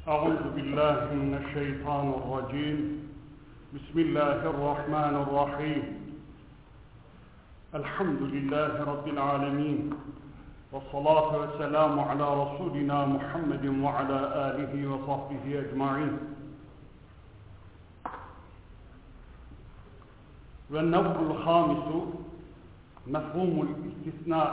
أعوذ بالله من الشيطان الرجيم بسم الله الرحمن الرحيم الحمد لله رب العالمين والصلاة والسلام على رسولنا محمد وعلى آله وصحبه أجمعين والنوع الخامس مفهوم الاستثناء.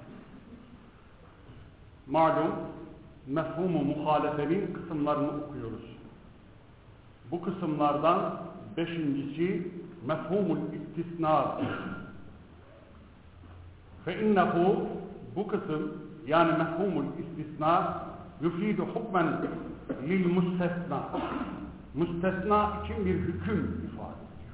Malum mefhum-u muhalefenin kısımlarını okuyoruz. Bu kısımlardan beşincisi mefhumul istisna. فَاِنَّهُ bu kısım yani mefhumul istisna yufidu hukmen lil müstesna. Müstesna için bir hüküm ifade ediyor.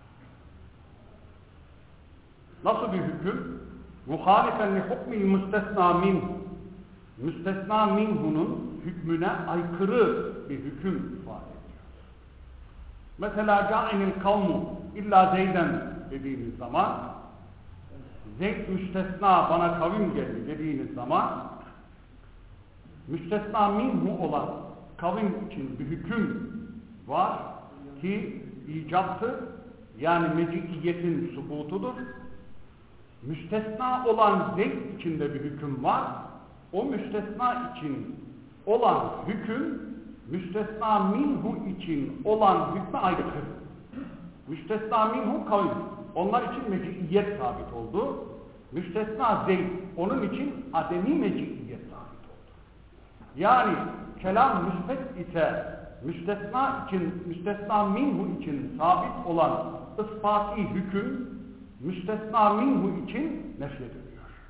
Nasıl bir hüküm? Muhalifen li hukmil müstesna minhu. Müstesna minhu'nun hükmüne aykırı bir hüküm ifade ediyor. Mesela câ'inil kavmu illa zeyden dediğiniz zaman, Zeyd müstesna bana kavim geldi dediğiniz zaman, müstesna minhu olan kavim için bir hüküm var ki icaptır, yani meciiyetin subutudur. Müstesna olan Zeyd içinde bir hüküm var. O müstesna için olan hüküm, müstesna minhu için olan hükme aykırı. Müstesna minhu kavim. Onlar için meciiyet sabit oldu. Müstesna Zeyd, onun için ademi meciiyet sabit oldu. Yani kelam müsbet ise müstesna için, müstesna minhu için sabit olan ispati hüküm, müstesna minhu için nefyediliyor.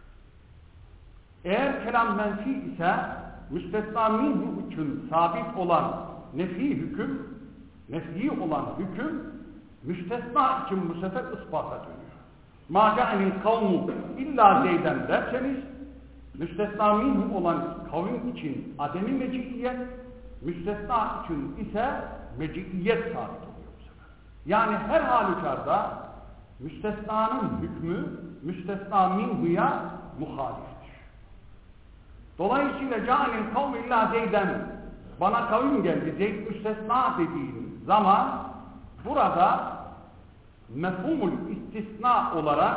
Eğer kelam menfi ise müstesna minhu için sabit olan nefi hüküm, nefi olan hüküm müstesna için bu sefer ispata dönüyor. مَا جَعَنِ الْقَوْمُ illa zeyden derseniz müstesna minhu olan kavim için ademi meciiyet, müstesna için ise meciiyet sabit oluyor bu sefer. Yani her halükarda müstesnanın hükmü müstesna minhu'ya muhalif. Dolayısıyla câ'inil kavmi illa zeyden bana kavim geldi, Zeyd müstesna dediğin zaman burada mefhumul istisna olarak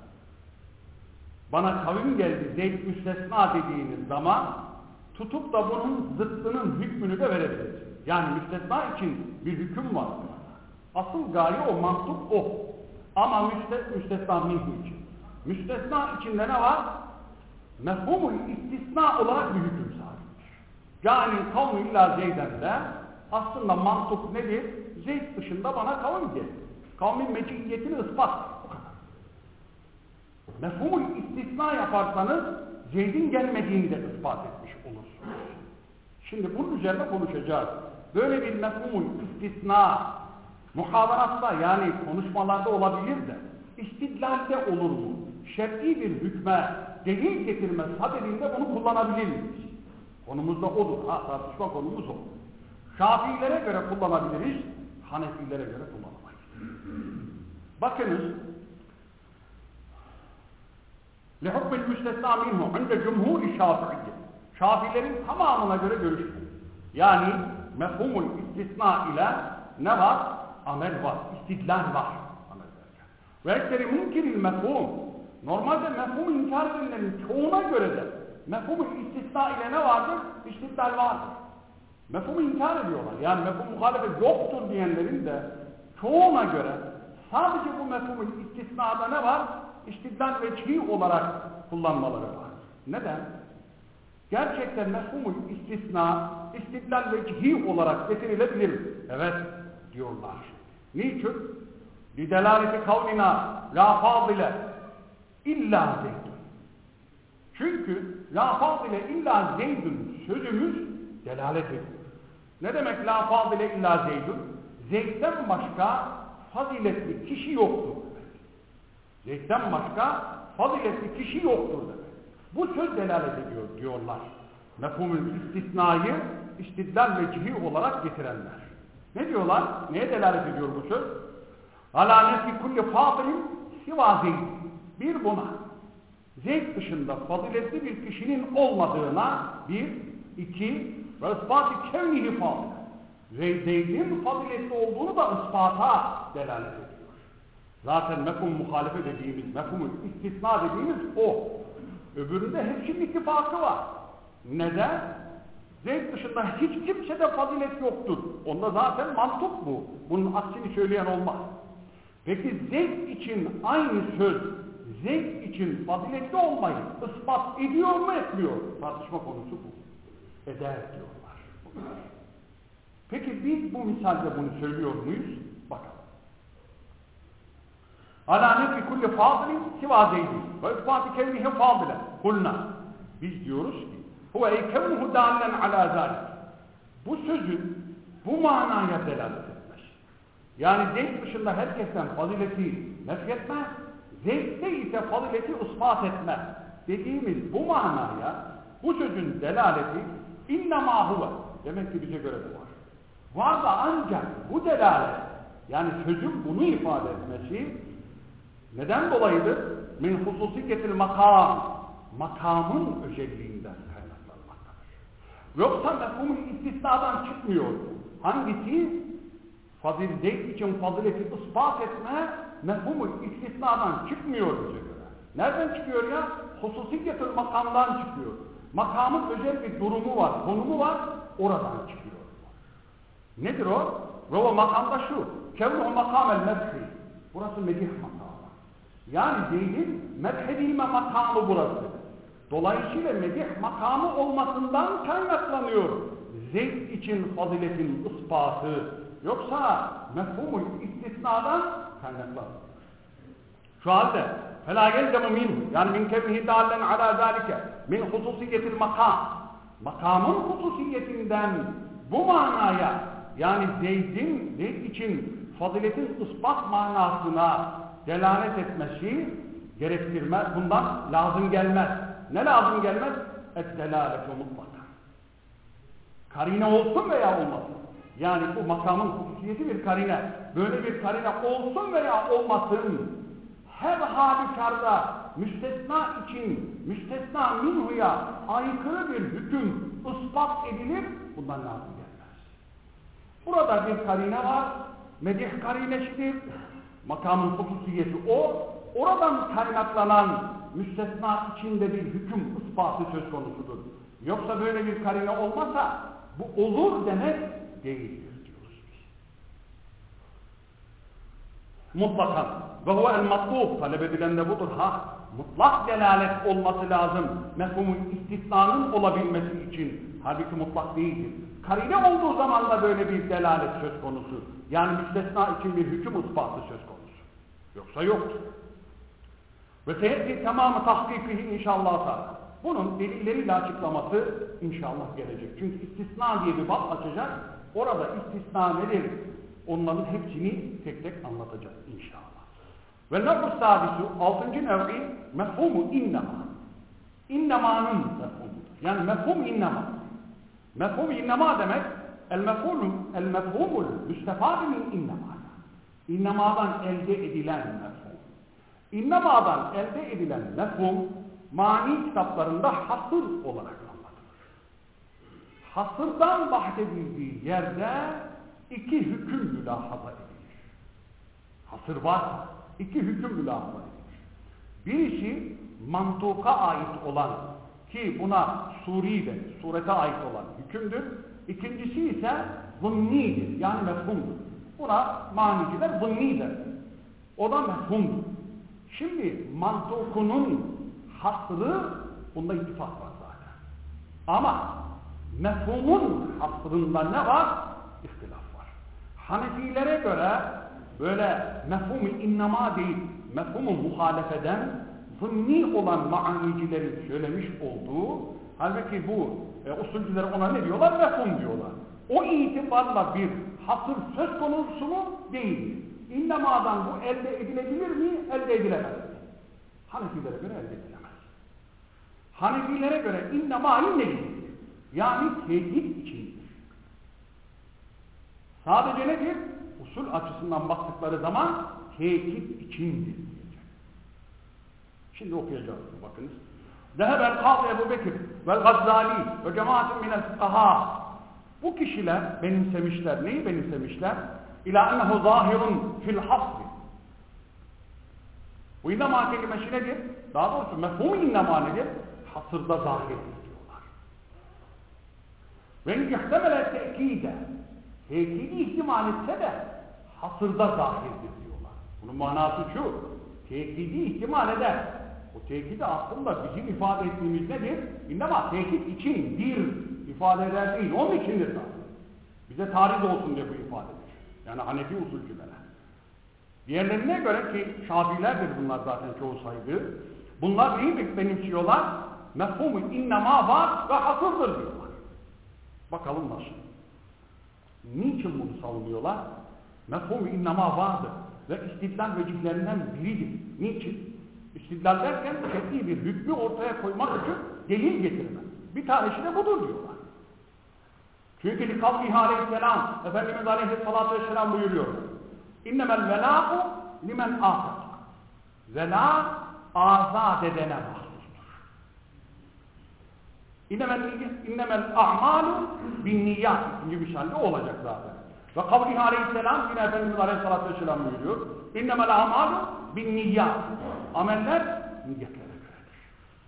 bana kavim geldi, Zeyd müstesna dediğiniz zaman tutup da bunun zıttının hükmünü de verebiliriz. Yani müstesna için bir hüküm var. Asıl gaye o, mantık o. Ama müstesna minhu için. Müstesna içinde ne var? Mefhumul istisna olarak bir hüküm sahiptir. Yani kavmi illa Zeyden de aslında mantık nedir? Zeyd dışında bana kavim geldi. Kavmin meciiyetini ispat. Bu kadar. Mefhumul istisna yaparsanız Zeyd'in gelmediğini de ispat etmiş olursunuz. Şimdi bunun üzerine konuşacağız. Böyle bir mefhumul istisna muhavaratta yani konuşmalarda olabilir de istidlalde olur mu? Şer'i bir hükme delil getirme sadedinde bunu kullanabilir miyiz? Konumuz da odur. Tartışma konumuz o. Şafiilere göre kullanabiliriz, Hanefilere göre kullanamayız. Bakınız, لِحُكْمِ الْمُسْتَسْنَى مِنْهُ عِنْدَ جُمْهُورِ şafi'iyye. Şafiilerin tamamına göre görüşür. Yani mefhumul istisna ile ne var? Amel var, istidlal var. Ve ekseri münkiril mefhum. Normalde mefhumu inkar edenlerin çoğuna göre de mefhumu istisna ile ne vardır? İstidlal vardır. Mefhumu inkar ediyorlar. Yani mefhum muhalefet yoktur diyenlerin de çoğuna göre sadece bu mefhumu istisnada ne var? İstidlal vecihi olarak kullanmaları var. Neden? Gerçekten mefhumu istisna istidlal vecihi olarak getirilebilir mi? Evet diyorlar. Niçin? لِدَلَالَةِ قَوْلِنَا لَا فَاضِلَ İlla Zeydun. Çünkü la fadile illa Zeydun sözümüz delalet ediyor. Ne demek la fadile illa Zeydun? Zeyd'den başka faziletli kişi yoktur demek. Zeyd'den başka faziletli kişi yoktur demek. Bu söz delalet ediyor diyorlar. Mefhumul istisnayı istidlal vecihi olarak getirenler. Ne diyorlar? Neye delalet ediyor bu söz? Alâ nefi kulli fâdilin sivâ Zeyd. Bir buna Zeyd dışında faziletli bir kişinin olmadığına, bir, iki, ve ispatı kevnihi fadile. Zeyd'in faziletli olduğunu da ispata delalet ediyor. Zaten mefhum muhalefe dediğimiz, mefhum istisna dediğimiz o. Öbüründe hepsinin ittifakı var. Neden? Zeyd dışında hiç kimsede fazilet yoktur. Onda zaten mantık bu. Bunun aksini söyleyen olmaz. Peki Zeyd için aynı söz, Zeyd için faziletli olmayı ispat ediyor mu etmiyor? Tartışma konusu bu. Eder diyorlar. Peki biz bu misalde bunu söylüyor muyuz? Bakalım. Alâ nefi kulli fâzilin sivâ Zeydin ve ispat-ı kevnihi fâzile. Kulna. Biz diyoruz ki huve ekevnuhu dâllen alâ zâlik. Bu sözün bu manaya delalet etmez. Yani Zeyd dışında herkesten fazileti nefretmez, Zeyd'de ise fazileti ispat etmez dediğimiz bu manaya, bu sözün delaleti innemâ huve. Demek ki bize göre de var. Var da ancak bu delalet, yani sözün bunu ifade etmesi neden dolayıdır? Min hususiyetil makam. Makamın özelliğinden kaynaklanmaktadır. Yoksa mefhumun istisnadan çıkmıyor. Hangisi? Zeyd için fazileti ispat etme mefhumun istisnadan çıkmıyor bize göre. Nereden çıkıyor ya? Hususiyetil makamdan çıkıyor. Makamın özel bir durumu var, konumu var, oradan çıkıyor. Nedir o? Ve o makamda şu. Kevnuhu makamel medhi. Burası medih makamı. Yani Zeyd'in medhedilme makamı burası. Dolayısıyla medih makamı olmasından kaynaklanıyor Zeyd için faziletin ispatı. Yoksa mefhumun istisnadan kaynaklanıyor. Şu halde فَلَا يَلْزَمُ مِنْهُ yani min kevnihi dâllen alâ zâlike min hususiyetil makam. Makamın hususiyetinden bu manaya yani Zeyd için faziletin ispat manasına delalet etmesi gerektirmez. Bundan lazım gelmez. Ne lazım gelmez? Et-delâletu mutlaka. Karine olsun veya olmasın. Yani bu makamın hususiyeti bir karine. Böyle bir karine olsun veya olmasın. Her halükarda müstesna için, müstesna minhuya aykırı bir hüküm ispat edilir. Bundan lazım gelmez. Burada bir karine var. Medih karinesidir. Makamın hususiyeti o. Oradan kaynaklanan müstesna içinde bir hüküm ispatı söz konusudur. Yoksa böyle bir karine olmasa bu olur demek değildir diyoruz biz. Mutlaka. Ve huve el matlub. Talep edilen de budur. Mutlak delalet olması lazım. Mefhumun istisnanın olabilmesi için. Halbuki mutlak değildir. Karine olduğu zaman da böyle bir delalet söz konusu. Yani müstesna için bir hüküm ispatı söz konusu. Yoksa yoktur. Ve seyetti tamamı tahkikihi inşallah. Bunun delilleriyle açıklaması inşallah gelecek. Çünkü istisna diye bir bab açacak. Orada istisna nedir? Onların hepsini tek tek anlatacak inşallah. Ve nev'u sadisu 6. nev'i mefhumu innema. İnnemanın mefhumudur. Yani mefhum innema. Mefhum innema demek el mefhumul müstefâd min innema. İnnemadan elde edilen mefhum. İnnemadan elde edilen mefhum mani kitaplarında hasır olarak anlatılır. Hasırdan bahsedildiği yerde iki hüküm mülahaza edilir. Hasır varsa iki hüküm mülahaza edilir. Birisi mantuka ait olan ki buna suri denir, surete ait olan hükümdür. İkincisi ise zınnidir yani mefhumdur. Buna maniciler zınni der. O da mefhumdur. Şimdi mantukunun hasrı bunda ittifak var zaten. Ama mefhumun hasrında ne var? İhtilaf var. Hanefilere göre böyle mefhum-u innema değil, mefhum-u muhalefeden zınni olan manicilerin söylemiş olduğu, halbuki bu usulcüler ona ne diyorlar? Mefhum diyorlar. O itibarla bir hasır söz konusu mu? Değil. İnnemadan bu elde edilebilir mi? Elde edilemez. Hanefilere göre elde edilemez. Hanefilere göre innemayı nedir? Yani tehdit içindir. Sadece nedir? Usul açısından baktıkları zaman tehdit içindir diyecek. Şimdi okuyacağız. Bakınız. Zehebel Kâzi Ebu Bekir vel Gazzali ve cemaatin minel fukaha. Bu kişiler benimsemişler. Neyi benimsemişler? İlâ ennehu zâhirun fil hasri. Bu innema kelimesi nedir? Daha doğrusu mefhum-u innema nedir? Hasırda zahirdir diyorlar. Ve ihtemele tekide. Tekidi ihtimal etse de hasırda zahirdir diyorlar. Bunun manası şu. Tekidi ihtimal eder. O tekidi aslında bizim ifade ettiğimiz nedir? İnnema tekit için bir ifade eder değil. Onun içindir zaten. Bize tariz olsun diye bu ifadedir. Yani Hanefi usulcülere. Diğerlerine göre ki Şafiilerdir bunlar zaten çoğu sayıdır. Bunlar neyi benimsiyorlar? Mefhum-u innema var ve hasırdır diyorlar. Bakalım nasıl? Niçin bunu savunuyorlar? Mefhum-u innema vardır ve istidlal vecihlerinden biridir. Niçin? İstidlal derken şekli bir hükmü ortaya koymak için delil getirmek. Bir tanesi de budur diyorlar. Çünkü likavlihi aleyhisselam, Efendimiz aleyhissalatü vesselam buyuruyor. İnnemel velâ'u limen âfet. Velâ azat edene mahsustur. İnnemel a'malu bin niyyat. İkinci misalde olacak zaten. Ve kavlihi aleyhisselam yine Efendimiz aleyhissalatü vesselam buyuruyor. İnnemel a'malu bin niyyat. Ameller niyetlere göredir.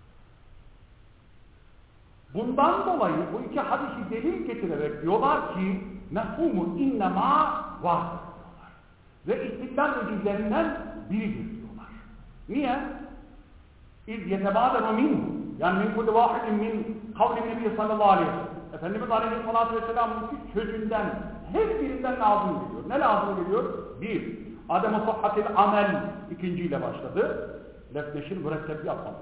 Bundan dolayı bu iki hadisi delil getirerek diyorlar ki mefhumu innema vardır diyorlar. Ve istidlal vecihlerinden biridir diyorlar. Niye? İz yetebâderu minhu. Yani min kulli vâhidin min kavli nebi sallallahu aleyhi ve sellem. Efendimiz aleyhissalatü vesselam'ın sözünden her birinden lazım geliyor. Ne lazım geliyor? Bir, adem-i sahhatil amel ikinciyle başladı. Lefneşir mürekkep yapmamış.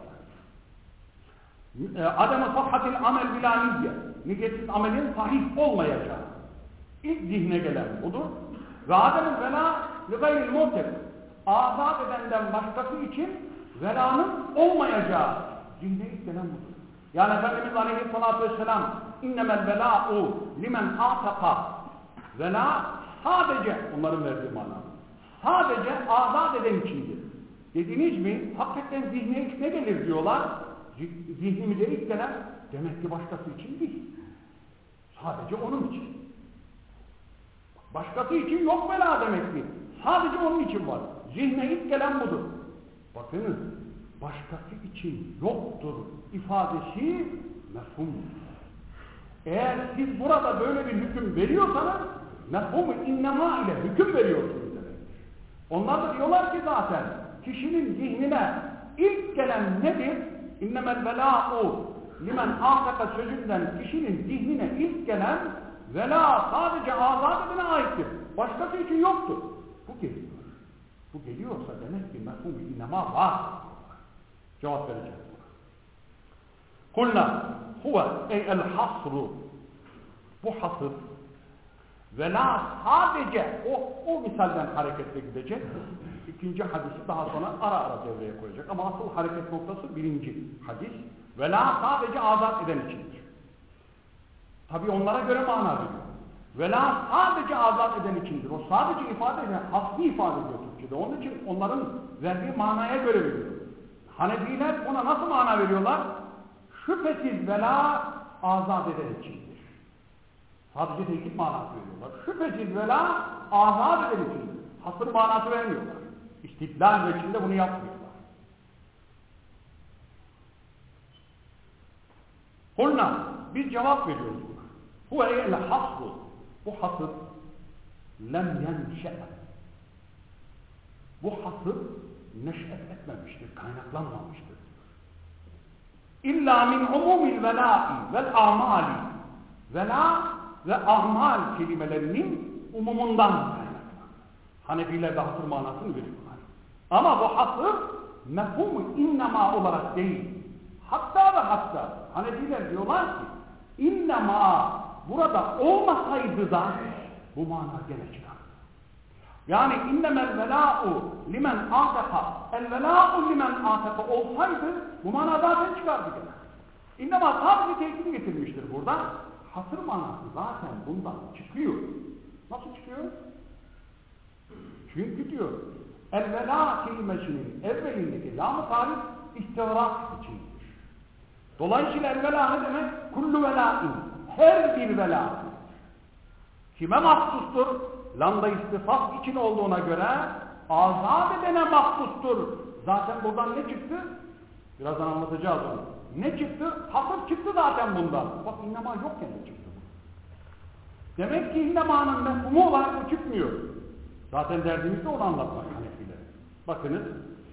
Adem-i sahhatil amel bila niyye. Niyetsiz amelin sahih olmayacağı. İlk zihne gelen budur. Ve adem-i vela li gayril mu'tek. Azat edenden başkası için velanın olmayacağı zihne ilk gelen budur. Yani Efendimiz aleyhissalatü vesselam innemel velâ'u limen âtaka. Vela sadece onların verdiği mana. Sadece azat eden içindir. Dediniz mi? Hakikaten zihne ilk ne gelir diyorlar. Zihnimize ilk gelen demek ki başkası için değil. Sadece onun için. Başkası için yok vela demek ki. Sadece onun için var. Zihne ilk gelen budur. Bakınız, başkası için yoktur ifadesi mefhumdur. Eğer siz burada böyle bir hüküm veriyorsanız mefhum-u innema ile hüküm veriyorsunuz demektir. Onlar da diyorlar ki zaten kişinin zihnine ilk gelen nedir? İnnemel velâ'u limen âtaka sözünden kişinin zihnine ilk gelen vela sadece azat edine aittir. Başkası için yoktur. Bu geliyor. Bu geliyorsa demek ki mefhum-u innema var. Cevap vereceğiz buna. Kulna huve el hasru. Bu hasır vela sadece o misalden hareketle gidecek. İkinci hadisi daha sonra ara devreye koyacak. Ama asıl hareket noktası birinci hadis. Vela sadece azat eden içindir. Tabi onlara göre mana veriyor. Vela sadece azat eden içindir. O sadece ifade eden, hasbi ifade ediyor Türkçe'de. Onun için onların verdiği manaya göre veriyor. Hanefiler ona nasıl mana veriyorlar? Şüphesiz vela azat eden içindir. Sadece tekit manası veriyorlar. Şüphesiz vela azat eden içindir. Hasır manası vermiyorlar. İstidlal veçinde bunu yapmıyorlar. Kulna, biz cevap veriyoruz buna. Huve el hasru. Bu hasır lem yenşe'e. Bu hasır neş'et etmemiştir, kaynaklanmamıştır. İlla min umumil velâ'i vel a'mali. Vela ve amal kelimelerinin umumundan kaynaklanır. Hanefiler de hasır manasını veriyorlar. Ama bu hasır mefhum-u innema olarak değil. Hatta ve hatta Hanefiler diyorlar ki innema burada olmasaydı da bu mana gene çıkar. Yani innemel velâ'u limen âteka el velâ'u limen âteka olsaydı bu mana zaten çıkardı gene. İnnema sadece tekini getirmiştir burada. Hasır manası zaten bundan çıkıyor. Nasıl çıkıyor? Çünkü diyor el-velâ kelimesinin evvelindeki lam-ı tarif istevrak içindir. Dolayısıyla el-velâ ne demek? Kullu velâin. Her bir velâ. Kime mahsustur? Landa istifas için olduğuna göre azat edene mahsustur. Zaten buradan ne çıktı? Birazdan anlatacağız onu. Ne çıktı? Hasır çıktı zaten bundan. Bak innema yokken de çıktı bu. Demek ki innemanın mefhumu olarak bu çıkmıyor. Zaten derdimiz de onu anlatmak Hanefiler. Bakınız.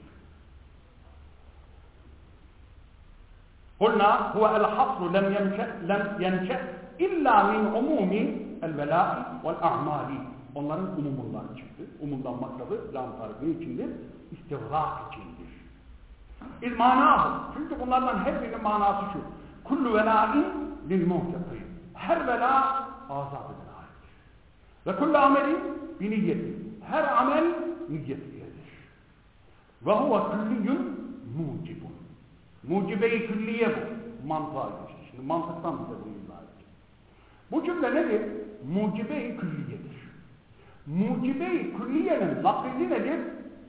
Kulna huve el-hasru lem yenşe illa min umumi el-velâi vel-a'mâli. Onların umumundan çıktı. Umumdan maksadı lam-tarif ne içindir? İstivrak içindir. İl-manâhu. Çünkü bunlardan her birinin manası şu. Kullu velâin lil-muhtekîn. Her velâ azat edene aittir. Ve kullu amelin bi niyyeti. Her amel niyetiyedir. Ve huve külliyyün mucibun. Mucibe-i külliye bu. Mantığa geçti. Şimdi mantıktan bize bunu izah edecek. Bu cümle nedir? Mucibe-i külliyedir. Mucibe-i külliyenin lafızı nedir?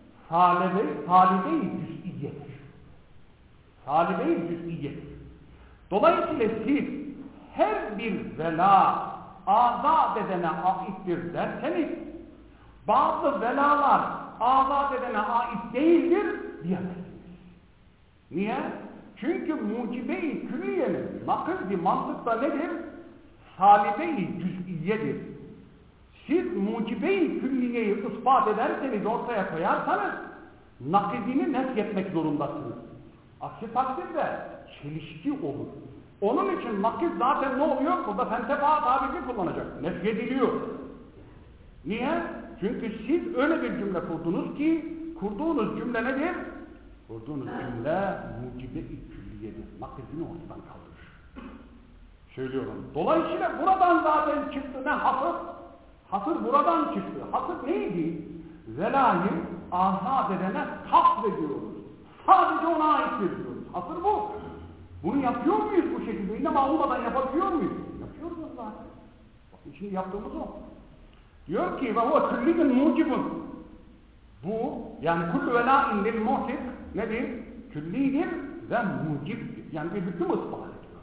Salibe-i cüz'iyedir. Salibe-i cüz'iyedir. Dolayısıyla siz her bir vela azat edene aittir derseniz bazı velalar azat edene ait değildir diyemezsiniz. Niye? Çünkü mucibe-i külliyenin nakıl bir mantıkta nedir? Salibe-i cüz'iyedir. Siz mucibe-i külliyeyi ispat ederseniz, ortaya koyarsanız nakidini nefyetmek zorundasınız. Aksi takdirde çelişki olur. Onun için nakid zaten ne oluyor? Burada fentefa tabiri kullanacak. Nefyediliyor. Niye? Çünkü siz öyle bir cümle kurdunuz ki kurduğunuz cümle nedir? Kurduğunuz cümle mucibe-i külliyedir. Nakidini ortadan kaldırır. Söylüyorum. Dolayısıyla buradan zaten çıktı ne hasır? Hasır buradan çıktı. Hasır neydi? Velayı azat edene kasvediyoruz. Sadece ona ait diyoruz. Hasır bu. Bunu yapıyor muyuz bu şekilde? İnnema olmadan yapabiliyor muyuz? Yapıyoruz zaten. Bakın şimdi yaptığımız o. Diyor ki ve huve külliyyün mucibun. Bu yani kullu velâin lil muhtib nedir? Küllidir ve mucibdir. Yani bir hüküm ispat ediyor.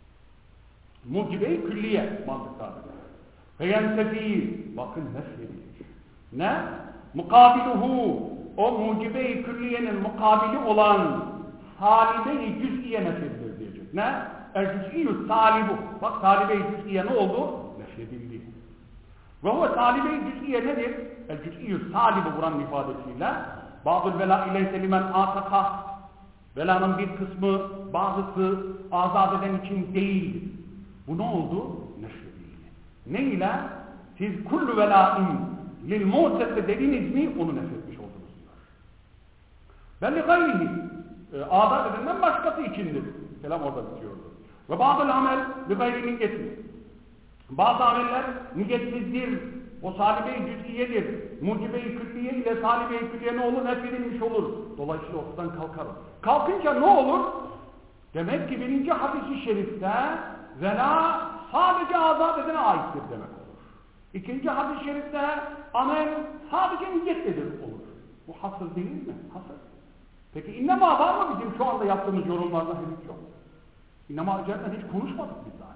Mucibe-i külliye mantıklardır. Feyentefi bakın nefyedilir. Ne? Mukabiluhu o mucibe-i külliyenin mukabili olan salibe-i cüz'iye nefyedilir diyecek. Ne? El-cüz'iyyü salibu. Bak salibe-i cüz'iye ne oldu? Nefyedildi. Ve o salibe-i cüz'iye nedir? El-cüz'iyyü salibu buranın ifadesiyle bazı vela ileyse limen ataka velanın bir kısmı bazısı azat eden için değildir. Bu ne oldu? Nefyedildi. Ne ile? Siz kullu velâin lil mu'tese dediniz mi onu nefretmiş oldunuz diyor. Belli gayrihi azat edenden başkası içindir. Kelam orada bitiyordu. Ve bazı amel bir gayri niyeti. Bazı ameller niyetsizdir. O salibe-i cüz'iyedir. Mucibe-i külliye ile salibe-i külliye ne olur? Nefredilmiş olur. Dolayısıyla ortadan kalkar. Kalkınca ne olur? Demek ki birinci hadis-i şerifte vela sadece azat edene aittir demek olur. İkinci hadis-i şerifte amel sadece niyetlidir olur. Bu hasır değil mi? Hasır. Peki innema var mı bizim şu anda yaptığımız yorumlarda henüz yok. İnnema üzerinden hiç konuşmadık biz zaten.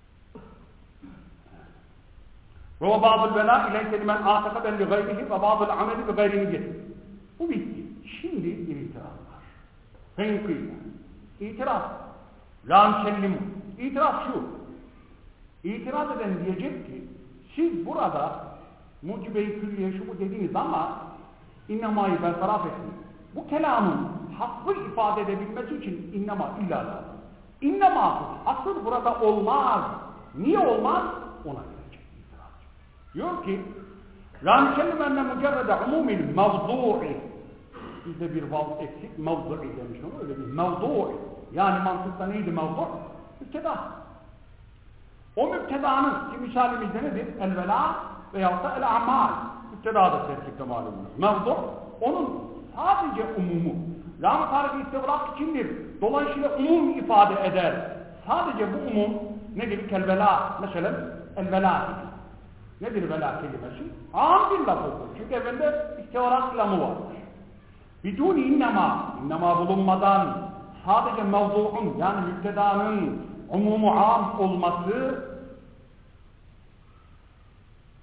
Ve bazı vela ileyse limen ataka ben li gayrihi ve bazı ameli ve gayri niyeti. Bu bitti. Şimdi bir itiraz var. Fenkıyla. İtiraz. La nsellimu. İtiraz şu. İtiraz eden diyecek ki siz burada mucibe-i külliye şu bu dediniz ama innemayı bertaraf ettiniz. Bu kelamın hakkı ifade edebilmesi için innema illa lazım. İnnema asıl burada olmaz. Niye olmaz? Ona gelecek itiraz. Diyor ki لَا نِكَلِّمَنَّ مُجَرَّدَ عُمُومِ الْمَوْضُعِ Bizde bir vav eksik, mevdu'i demiş onu, öyle bir mevdu'i. Yani mantıkta neydi mevdu'? Müpteda. O müptedanın ki misalimizde nedir? El-vela veyahut da el-amal. Müpteda da terkipte malumunuz. Mevdu' onun sadece umumu. Lam-ı tarifi istevrak içindir. Dolayısıyla umum ifade eder. Sadece bu umum nedir? Kel-vela. Mesela el-vela gibi. Nedir vela kelimesi? Am bir lafızdır. Çünkü evinde istevrak lamı vardır. Bidûni innema bulunmadan sadece mevdu'un yani müptedanın umumu am olması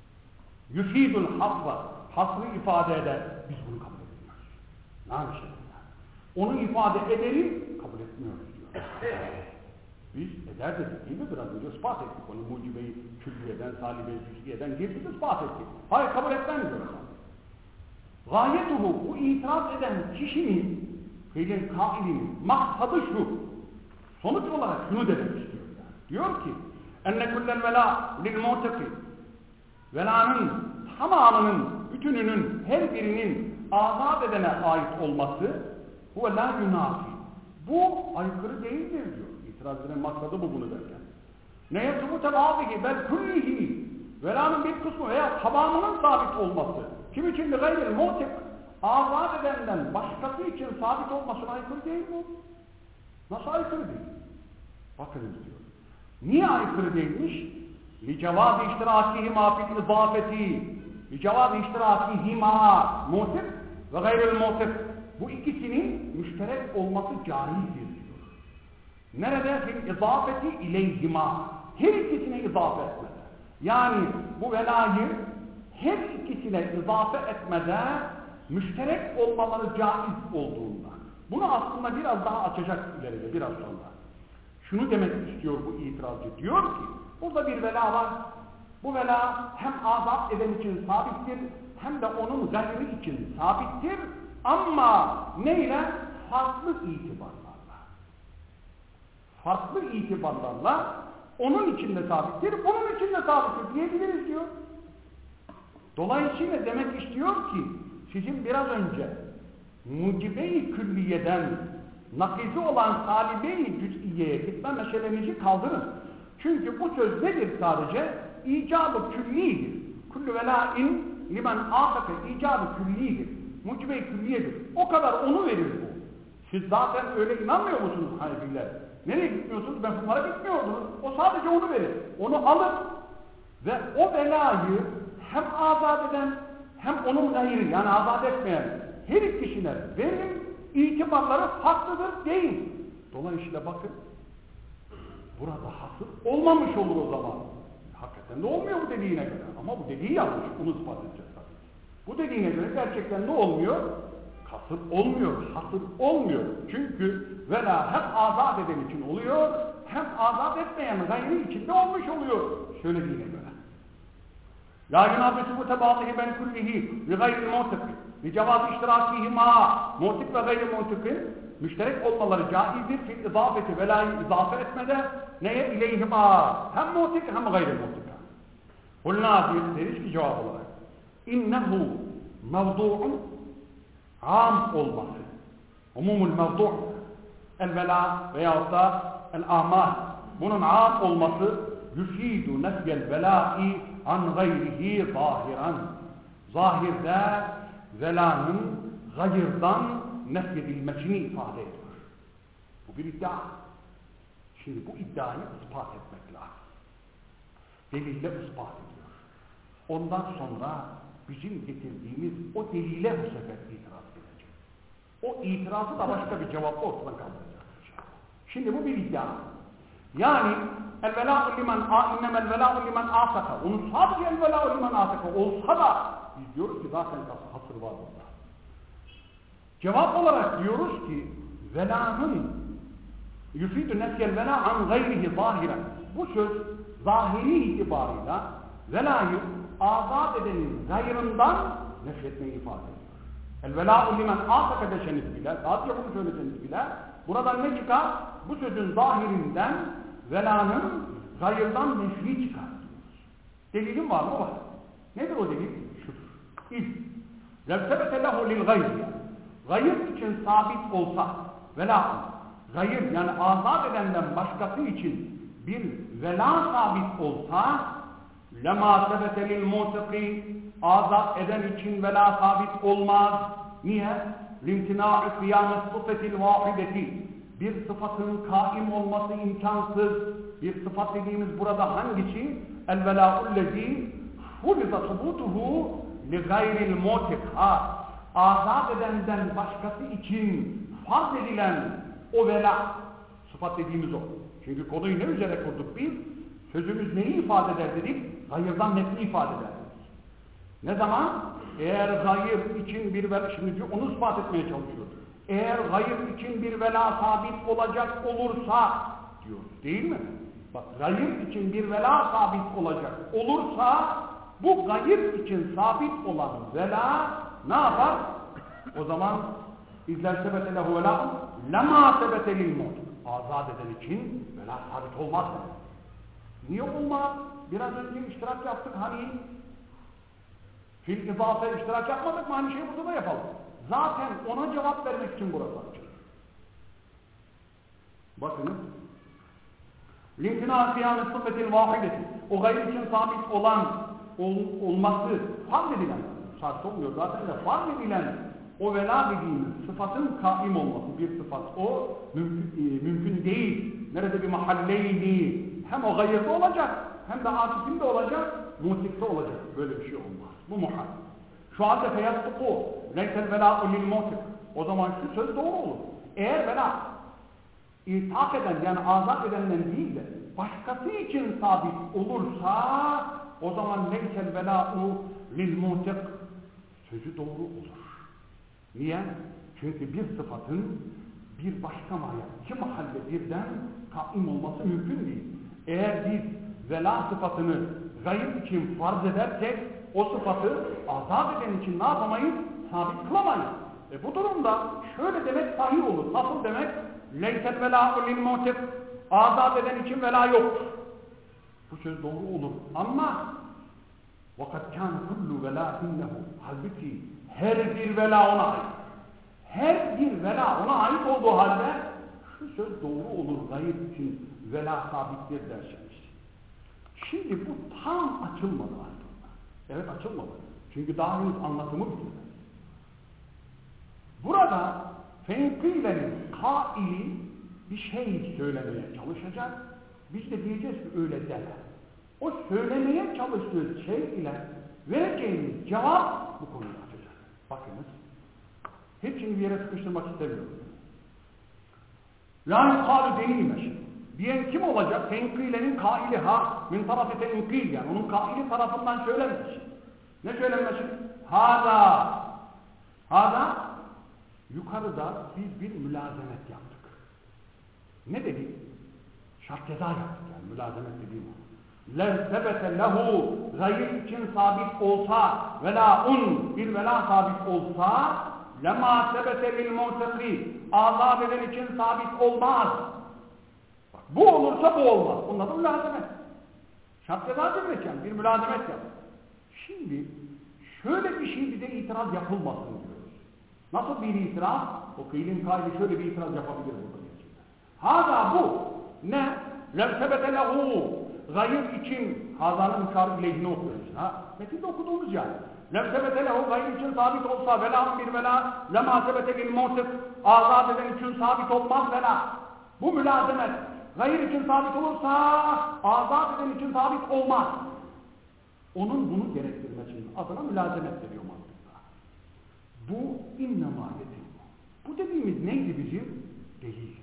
Yüfidul hasra, hasrı ifade eder. Biz bunu kabul etmiyoruz. Ne yapacağız? Onu ifade edeni kabul etmiyoruz diyor. Biz eder dedik değil mi? Biraz önce ispat ettik. Onu mucibe-i külliyeden, salibe-i cüz'iyeden girdik, ispat ettik. Hayır, kabul etmem diyor. Gayetuhu, bu itiraz eden kişinin, fiilin kailinin maksadı şu. Sonuç olarak şunu demek istiyor. Diyor ki, enne kullel vela lil mu'taki, velanın tamamının, bütününün, her birinin azat edene ait olması, huve la yunafi. Bu aykırı değildir diyor. İtiraz eden maksadı bu, bunu derken. Neye subute vazihi bel kullihi, velanın bir kısmı veya tamamının sabit olması. Kim için de gayril mu'tek, azat edenden başkası için sabit olmasına aykırı değil mi? Nasıl aykırı değil? Bakınız diyor. Niye aykırı değilmiş? لِجَوَازِ اِشْتِرَاكِهِمَا فِي الْاِضَافَةِ لِجَوَازِ اِشْتِرَاكِهِمَا mu'tek ve gayril mu'tek. Bu ikisinin müşterek olması caizdir diyor. Nerede? Fil izafeti ileyhima. Her ikisine izafe etmede. Yani bu velayı her ikisine izafe etmede müşterek olmaları caiz olduğunda. Bunu aslında biraz daha açacak ileride, biraz sonra. Şunu demek istiyor bu itirazcı. Diyor ki, burada bir vela var. Bu vela hem azat eden için sabittir, hem de onun gayri için sabittir. Ama neyle? Farklı itibarlarla. Farklı itibarlarla onun içinde sabittir, bunun içinde sabittir diyebiliriz diyor. Dolayısıyla demek istiyor ki, sizin biraz önce mucibe-i külliyeden nakizi olan salibe-i cüz'iyeye gitme meselenizi kaldırın. Çünkü bu söz nedir sadece? İcab-ı küllidir. Kullu velâin limen âfeke icab-ı küllidir. Mucibe-i külliyedir. O kadar onu verir bu. Siz zaten öyle inanmıyor musunuz Hanefiler? Nereye gitmiyorsunuz? Ben bunlara gitmiyordunuz. O sadece onu verir. Onu alır ve o velayı hem azat eden hem onun gayri, yani azat etmeyen her ikisine verir. İtibarları farklıdır değil. Dolayısıyla bakın, burada hasır olmamış olur o zaman. Hakikaten de olmuyor bu dediğine göre. Ama bu dediği yanlış. Bunu ispat edeceğiz tabii. Bu dediğine göre gerçekten ne olmuyor? Kasır olmuyor, hasır olmuyor. Çünkü vela hem azat eden için oluyor, hem azat etmeyen gayri içinde olmuş oluyor. Söylediğine göre. La yunâbesi bu tebâtihi ben kullihi li gayril mu'tekî li cevâz iştirâkihimâ mu'tek ve gayri mu'tekî müşterek olmaları caizdir fil izafeti velayı izafe etmede neye ileyhimâ hem mu'tek hem gayri mu'tek. Kullâ deriz ki cevap olarak innehu mevdu'un am olması. Umumul mevdu' el-vela veyahut da el-amal. Bunun am olması yufidu nefyel velâ'i an gayrihi zahiran. Zahirde velanın gayırdan nefyedilmesini ifade ediyor. Bu bir iddia. Şimdi bu iddiayı ispat etmek lazım. Delille ispat ediyor. Ondan sonra bizim getirdiğimiz o delile bu sefer itiraz edecek. O itirazı da başka bir cevapla ortadan kaldıracak. Şimdi bu bir iddia. Yani el-velâ'u limen innemel velâ'u limen âsaka. Onun sadece el-velâ'u limen âsaka olsa da biz diyoruz ki zaten hasır var burada. Cevap olarak diyoruz ki velanın yufidu nefyel velâ an gayrihi zahiren. Bu söz zahiri itibarıyla velayı azat edenin gayrından nefretmeyi ifade ediyor. El-velâ'u limen âsaka deseniz bile, sadece bunu söyleseniz bile buradan ne çıkar? Bu sözün zahirinden velanın gayrdan nefri çıkar. Delilim var mı? Var. Nedir o delil? Şudur. İz. Levsebete lehu lil gayr. Gayr için sabit olsa vela, gayr yani azat edenden başkası için bir vela sabit olsa lema sebete lil mu'taki azat eden için vela sabit olmaz. Niye? Limtina'u kıyamet sıfetil vahideti. Bir sıfatın kaim olması imkansız. Bir sıfat dediğimiz burada hangisi? El-velâ'ullezî furiza subutuhu li gayril mu'tek. Azat edenden başkası için farz edilen o vela. Sıfat dediğimiz o. Çünkü konuyu ne üzere kurduk biz? Sözümüz neyi ifade eder dedik? Gayrdan nefni ifade eder dedik. Ne zaman? Eğer gayr için bir vela, şimdi onu ispat etmeye çalışıyor. Eğer gayr için bir vela sabit olacak olursa diyor, değil mi? Bak, gayr için bir vela sabit olacak olursa bu gayr için sabit olan vela ne yapar? O zaman İzler sebete lehu velâ'un lemâ sebete lil mut. Azat eden için vela sabit olmaz mı? Niye olmaz? Biraz önce iştirak yaptık hani. Fil izafe iştirak yapmadık mı? Aynı şeyi burada da yapalım. Zaten ona cevap vermek için burada açılır. Bakınız. Limtina kıyamet sıfetin vahideti. O gayr için sabit olan olması farz edilen, sabit olmuyor zaten de farz edilen o vela dediğimiz sıfatın kaim olması bir sıfat. O mümkün değil. Nerede bir mahalleydi. Hem o gayrde olacak hem de atifinde olacak, mutikte olacak. Böyle bir şey olmaz. Bu muhal. Şu halde feyastıku leysel velâ'u lil mutik. O zaman şu söz doğru olur. Eğer vela İtak eden yani azat edenden değil de başkası için sabit olursa o zaman leysel velâ'u lil mutik sözü doğru olur. Niye? Çünkü bir sıfatın bir başka maya, iki mahalle birden kaim olması mümkün değil. Eğer biz vela sıfatını gayb için farz edersek o sıfatı azat eden için ne yapamayız? Sabit kılamayız. Bu durumda şöyle demek sahih olur. Nasıl demek? Leysel velâ'u lil mutik. Azat eden için vela yoktur. Bu söz doğru olur. Ama وَقَدْ كَانَ كُلُّ وَلَا اِنَّهُ halbuki her bir vela ona ait. Her bir vela ona ait olduğu halde şu söz doğru olur. Gayb için vela sabittir derseniz. Şimdi bu tam açılmadı aslında. Evet açılmadı. Çünkü daha henüz anlatımı bitmedi. Burada fenkilerin kaili bir şey söylemeye çalışacak. Biz de diyeceğiz ki öyle deme. O söylemeye çalıştığı şey ile vereceğimiz cevap bu konuyu açacak. Bakınız. Hepsini bir yere sıkıştırmak istemiyorum. Yani kalı denilmesin. Diyen kim olacak? Tenkilenin kaili ha. Min tarafı tenkil yani. Onun kaili tarafından söylenmesin. Ne söylenmesin? Hâdâ. Hâdâ. Yukarıda biz bir mülazemet yaptık. Ne dedik? Şart ceza yaptık yani mülazemet dediğim o. لَزْتَبَتَ لَهُ gayr için sabit olsa velâ'un bir vela sabit olsa لَمَا سَبَتَ لِلْمُعْتَقِي azat eden için sabit olmaz. Bak, bu olursa bu olmaz. Bunun adı mülazemet. Şart ceza verirken bir mülazemet yaptık. Şimdi şöyle bir şey bize itiraz yapılmasın diyoruz. Nasıl bir itiraz? O kıylin kaili şöyle bir itiraz yapabilir burada. Hâzâ bu. Ne? لَمْسَبَتَ لَهُ gayr için hazanın müşarı lehine okuyoruz. Metinde okuduğumuz yani. لَمْسَبَتَ لَهُ gayr için sabit olsa velâ'ın bir velâ لَمَا سَبَتَ لِلْمُعْتِقِ azat eden için sabit olmaz velâ. Bu mülazemet gayr için sabit olursa azat eden için sabit olmaz. Onun bunu gerektirmesinin adına mülazemet veriyor mantıkta. Bu innemayetin. Bu dediğimiz neydi bizim? Delil.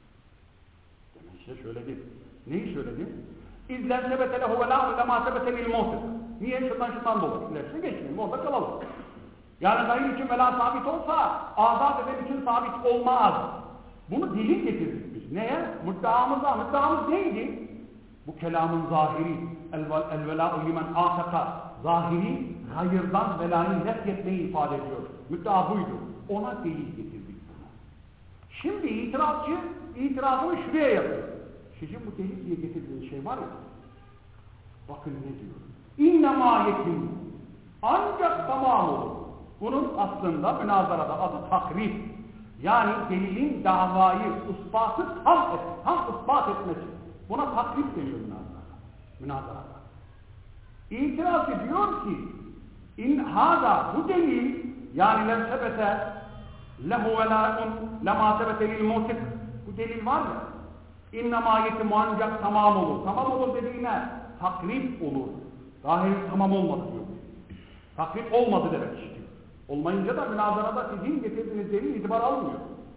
Demek işte söyledim. Neyi söyledim? İzler sebete lehu ve la'u lemâ sebete lil muhtik. Niye? Şundan dolayı. İlerisine geçmeyelim. Orada kalalım. Yani gayr için vela sabit olsa azat eden için sabit olmaz. Bunu delil getirdik biz. Neye? Müddeamıza. Müddeamız neydi? Bu kelamın zahiri. El velâ'u limen âtaka. Zahiri gayrdan velayı nefyetmeyi ifade ediyor. Müddea buydu. Ona delil getirdik bunu. Şimdi itirazcı itirazını şuraya yapıyor. Sizin bu delil diye getirdiğiniz şey var ya. Bakın ne diyor. İnnemâ yetim. Ancak tamam olur. Bunun aslında münazarada adı takrif. Yani delilin davayı, ispatı tam ispat etmesi. Buna takrif deniyor münazarada. İtiraz ediyor ki in hâzâ bu delil yani lem sebete lehu velâ'un lemâ sebete lil mutik bu delil var ya innemâ yetim ancak tamam olur. Tamam olur dediğine takrif olur. Daha henüz tamam olmadı diyor. Takrif olmadı demek istiyor. Olmayınca da münazarada sizin getirdiğiniz delil itibar almıyor.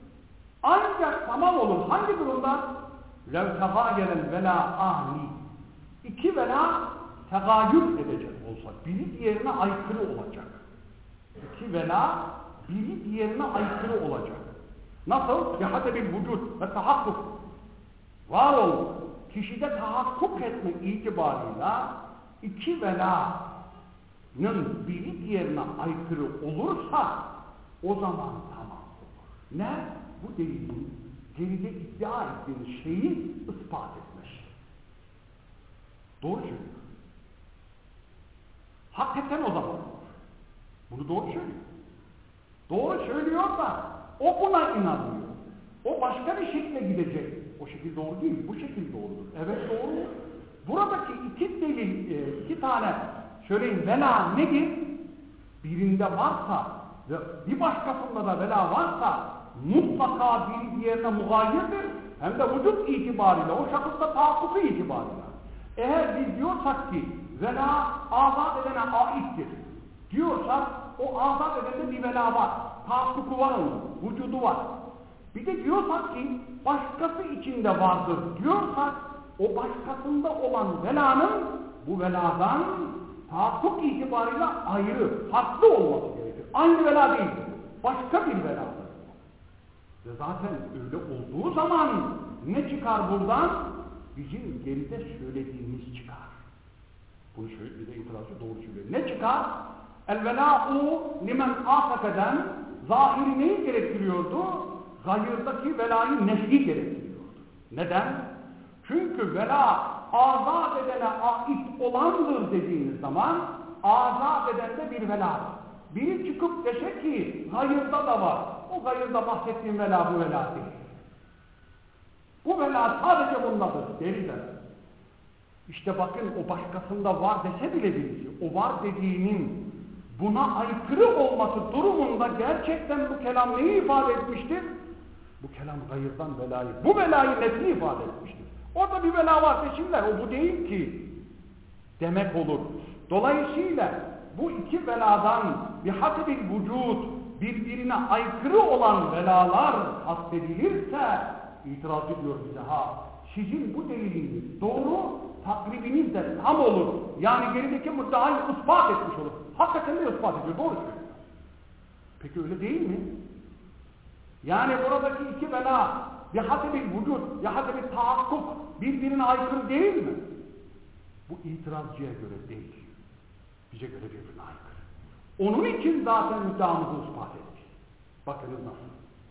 Ancak tamam olur. Hangi durumda? Lev tegâyerel velâ ahli. İki vela tegâyür edecek. olsa biri diğerine aykırı olacak. İki vela biri diğerine aykırı olacak. Nasıl? Bihasebil vücud ve tahakkuk. Var olma. Kişide tahakkuk etme itibarıyla iki velanın biri diğerine aykırı olursa o zaman tamam olur. Ne? Bu delilin geride iddia ettiğiniz şeyi ispat etmiş. Doğru söylüyor. Hakikaten o zaman olur. Bunu doğru söylüyor. Doğru söylüyor da o buna inanmıyor. O başka bir şekilde gidecek. O şekil doğru değil. Bu şekil doğrudur. Evet doğru. Buradaki iki delil, iki tane söyleyin vela nedir? Birinde varsa ve bir başkasında da vela varsa mutlaka biri diğerine mugayirdir. Hem de vücut itibariyle, o şahısta tahakkuku itibariyle. Eğer biz diyorsak ki vela azat edene aittir diyorsak o azat edende bir vela var. Tahakkuku var onun, vücudu var. Bir de diyorsak ki başkası içinde vardır diyorsak o başkasında olan velanın bu veladan tahakkuk itibariyle ayrı, farklı olması gerekir. Aynı vela değil, başka bir veladır. Ve zaten öyle olduğu zaman ne çıkar buradan? Bizim geride söylediğimiz çıkar. Bunu bir de itirazcı doğru söylüyor. Ne çıkar? El-velâ'u limen âfekeden zahiri neyi gerektiriyordu? Gayırdaki velayı nefyi gerektiriyordu. Neden? Çünkü vela azat edene ait olandır dediğiniz zaman azat edende bir vela var. Biri çıkıp dese ki gayırda da var. O gayırda bahsettiğim vela bu vela değil. Bu vela sadece bundadır deriler. İşte bakın o başkasında var dese bile birisi, o var dediğinin buna aykırı olması durumunda gerçekten bu kelam neyi ifade etmiştir? Bu kelam gayırdan velayı, bu velayı nefi ifade etmiştir. Orada bir vela var desinler, o bu değil ki demek olur. Dolayısıyla bu iki veladan bihasebil vücud birbirine aykırı olan velalar kastedilirse itiraz ediyor bize sizin bu deliliniz doğru, takribiniz de tam olur. Yani gerideki muddahayı ispat etmiş olur. Hakikaten de ispat ediyor, doğru söylüyor. Peki öyle değil mi? Yani buradaki iki vela bihasebil vücud, bihasebil tahakkuk birbirine aykırı değil mi? Bu itirazcıya göre değil. Bize göre birbirine aykırı. Onun için zaten müddahamızı ispat ettik. Bakınız nasıl.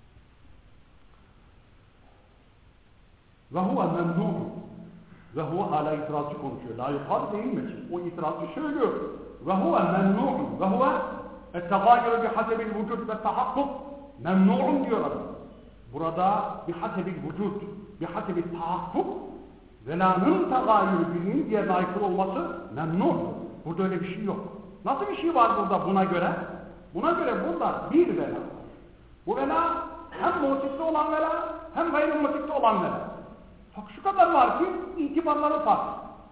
Ve huve memnun. Ve huve hala itirazcı konuşuyor. La yukarı değilmesin. O itirazcı söylüyor. Ve huve memnun. Ve huve ettegayyürü bihasebil vücud ve tahakkuk. Memnun diyor adam. Burada bihasebil vücud, bihasebil tahakkuk velanın tagayyürü birinin diğerine aykırı olması memnun. Burada öyle bir şey yok. Nasıl bir şey var burada buna göre? Buna göre burada bir vela. Bu vela hem mutikte olan vela hem gayrimutikte olan vela. Bak şu kadar var ki itibarları farklı.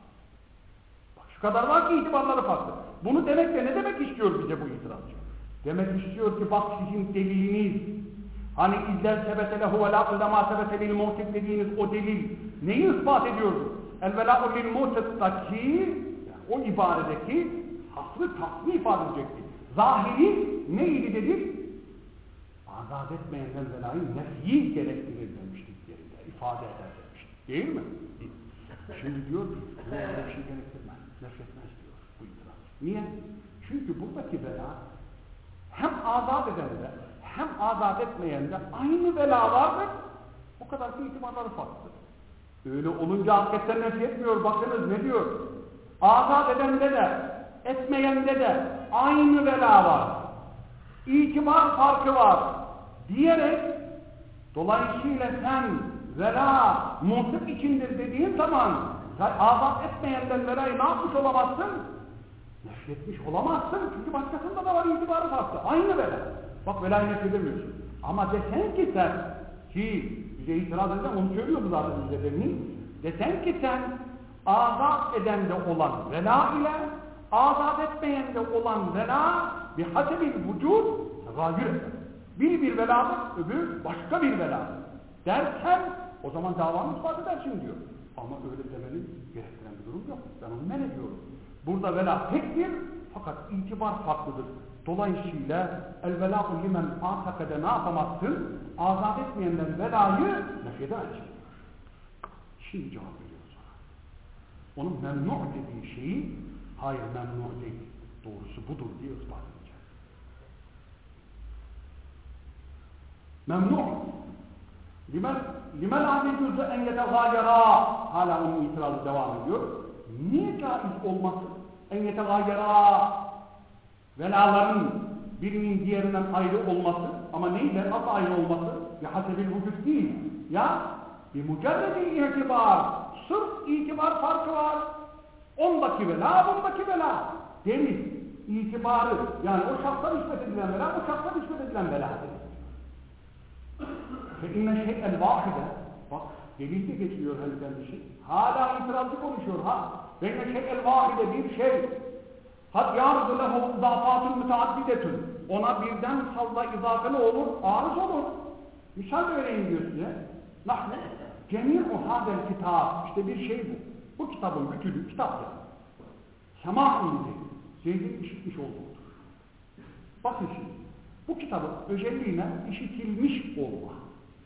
Bak şu kadar var ki itibarları farklı. Bunu demek de ne demek istiyor bize bu itirazcı? Demek istiyor ki bak sizin deliliniz, hani izler sebetelehu ve la kullama sebetelil mutik dediğiniz o delil neyi ispat ediyordu? El-velâ'u lil mutik'taki o ibaredeki hasrı tasmi ifade edecekti. Zahiri neydi dedik? Azat etmeyenler velayı nefyi gerektirir demiştik yerinde. İfade eder demiştik. Değil mi? Şimdi diyor ki böyle bir şey gerektirmez. Nefretmez diyor bu itiraz. Niye? Çünkü buradaki vela hem azat edende hem azat etmeyende aynı vela vardır. O kadar ki itibarları farklı. Öyle olunca hakikaten nefret etmiyor. Bakınız ne diyor? Azat edende de etmeyende de aynı vela var. İtibar farkı var. Diyerek dolayısıyla sen vela mutlak içindir dediğin zaman azat etmeyenden velayı ne yapmış olamazsın? Nefretmiş olamazsın. Çünkü başkasında da var itibarı farklı. Aynı vela. Bak velayı nefredemiyorsun. Ama desen ki sen ki bize itiraz eden onu söylüyordu zaten bize demin. Desen ki sen azat edende olan vela ile azat etmeyende olan vela bihasebil vücud gayr eder. Bir veladır, öbür başka bir veladır. Derken o zaman davanı ispat edersin diyor. Ama öyle demeni gerektiren bir durum yok. Ben onu men ediyorum. Burada vela tektir fakat itibar farklıdır. Dolayısıyla el-velâhu limen âtakede ne yapamazsın? Azat etmeyenden velayı nefyedemezsin. Şimdi cevap veriyoruz sana. Onun memnu dediği şeyi hayır memnu değil, doğrusu budur diye ispat edeceğiz. Memnu. Limen âdetüzü en yetegâyerâ. Hala onun itirazı devam ediyor. Niye caiz olmasın? En yetegâyerâ. Velaların birinin diğerinden ayrı olması ama neyle? Nasıl ayrı olması? Ya hasebil vücut değil. Ya bir mücerredi itibar. Sırf itibar farkı var. Ondaki vela, bundaki vela. Deniz itibarı yani o şahsa nispet edilen vela, o şahsa nispet edilen veladır. Fe inne şey'el vahide. Bak delilde geçiyor hani kendisi. Hala itirazlı konuşuyor ha. Fe inne şey'el vahide bir şey. Had yârıdı lehu izafatun müteaddidetun. Ona birden fazla izafe ne olur? Arız olur. Misal vereyim diyor size. Nahne cemi'u hadel kitap. İşte bir şey bu. Bu kitabın bütünü kitap yani. Semâ'ın Zeyd'in işitmiş olduğudur. Bakın şimdi. Bu kitabın özelliğine işitilmiş olma.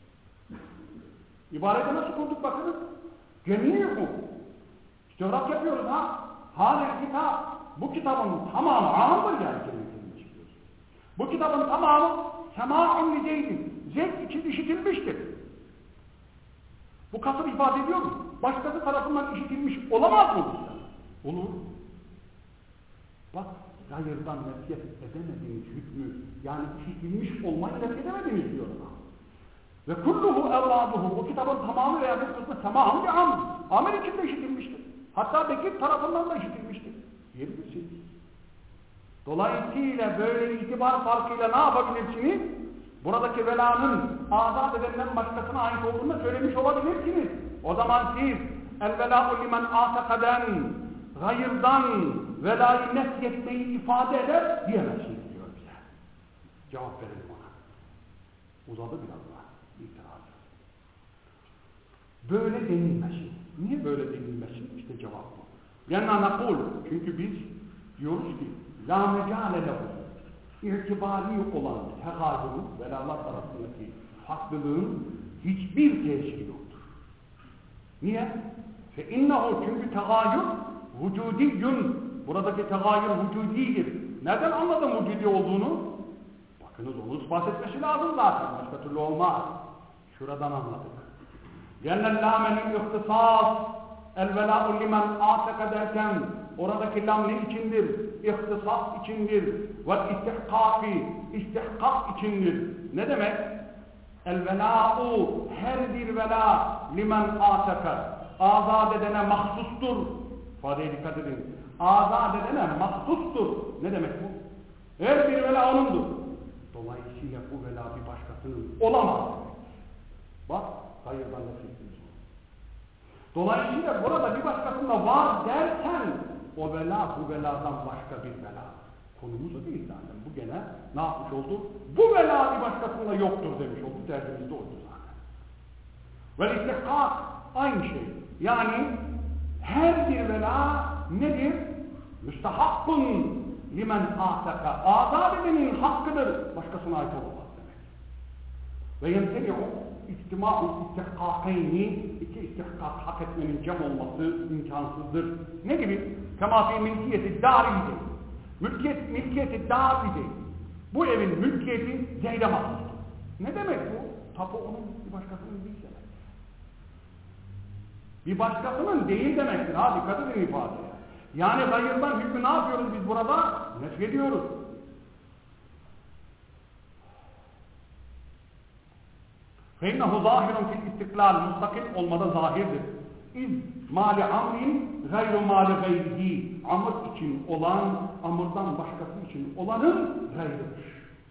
İbarete nasıl kurduk bakınız? Cemi'u. İstevrak yapıyoruz ha. Hadel kitap. Bu kitabın tamamı ağırdır yani kelimesini çıkıyoruz. Bu kitabın tamamı semâ'ın li Zeyd'in. Zeyd için işitilmiştir. Bu kasır ifade ediyor mu? Başkası tarafından işitilmiş olamaz mı? Olur. Bak, hayırdan nefret edemediğiniz hükmü, yani işitilmiş olmayı nefret edemediniz diyor ona. Ve kulluhu evladuhu, bu kitabın tamamı veya bir kısmı semâhın bir amr. Amel için de işitilmiştir. Hatta Bekir tarafından da işitilmiştir. Diyebilirsiniz. Dolayısıyla böyle itibar farkıyla ne yapabilirsiniz? Buradaki velanın azat edenden başkasına ait olduğunu söylemiş olabilirsiniz. O zaman siz el-velâhu limen âtekaden gayırdan velayı nefyetmeyi ifade eder diyemezsiniz diyor bize. Cevap verelim ona. Uzadı biraz daha itirazı. Böyle denilmesin. Niye böyle denilmesin? İşte cevap bu. Yenna nakul. Çünkü biz diyoruz ki la mecale lehu. İrtibari olan tegâdürün velalar arasındaki farklılığın hiçbir tesiri yoktur. Niye? Fe innehu çünkü tegâyür vücudiyyün. Buradaki tegâyür vücudidir. Nereden anladın vücudi olduğunu? Bakınız onu ispat etmesi lazım zaten. Başka türlü olmaz. Şuradan anladık. Gennel lâmenin ihtisas el-velâ'u limen âteka derken oradaki lam ne içindir? İhtisas içindir. Ve istihkâki, istihkak içindir. Ne demek? El-velâ'u her bir velâ limen âteka azad edene mahsustur. İfadeye dikkat edin. Azad edene mahsustur. Ne demek bu? Her bir velâ onundur. Dolayısıyla bu velâ bir başkasının olamaz. Bak, hayırdan nefretiniz olur. Dolayısıyla burada bir başkasında var derken o vela bu veladan başka bir vela. Konumuz o değil zaten. Bu gene ne yapmış oldu? Bu vela bir başkasında yoktur demiş oldu. Derdimiz de oydu zaten. Ve istihkak aynı şey. Yani her bir vela nedir? Müstehakkun limen ataka. Azad edenin hakkıdır. Başkasına ait olamaz demek. Ve yemteni'u İstimâ'u istihkâkeyni, iki istihkâk hak etmenin cem olması imkansızdır. Ne gibi? Kemâfî milkiyeti dâriydi. Milkiyeti dâriydi. Bu evin mülkiyeti Zeyd'e mahsustur. Ne demek bu? Tapu onun bir başkasının değil demek. Bir başkasının değil demektir. Ha dikkat edin ifadeye. Yani hayırdan hükmü ne yapıyoruz biz burada? Nefyediyoruz. فَاِنَّهُ ظَاهِرٌ fil istiklal mustakil olmada zahirdir. İz mali amrin gayru mali gayrihi. Amr için olan, amırdan başkası için olanın gayrıdır.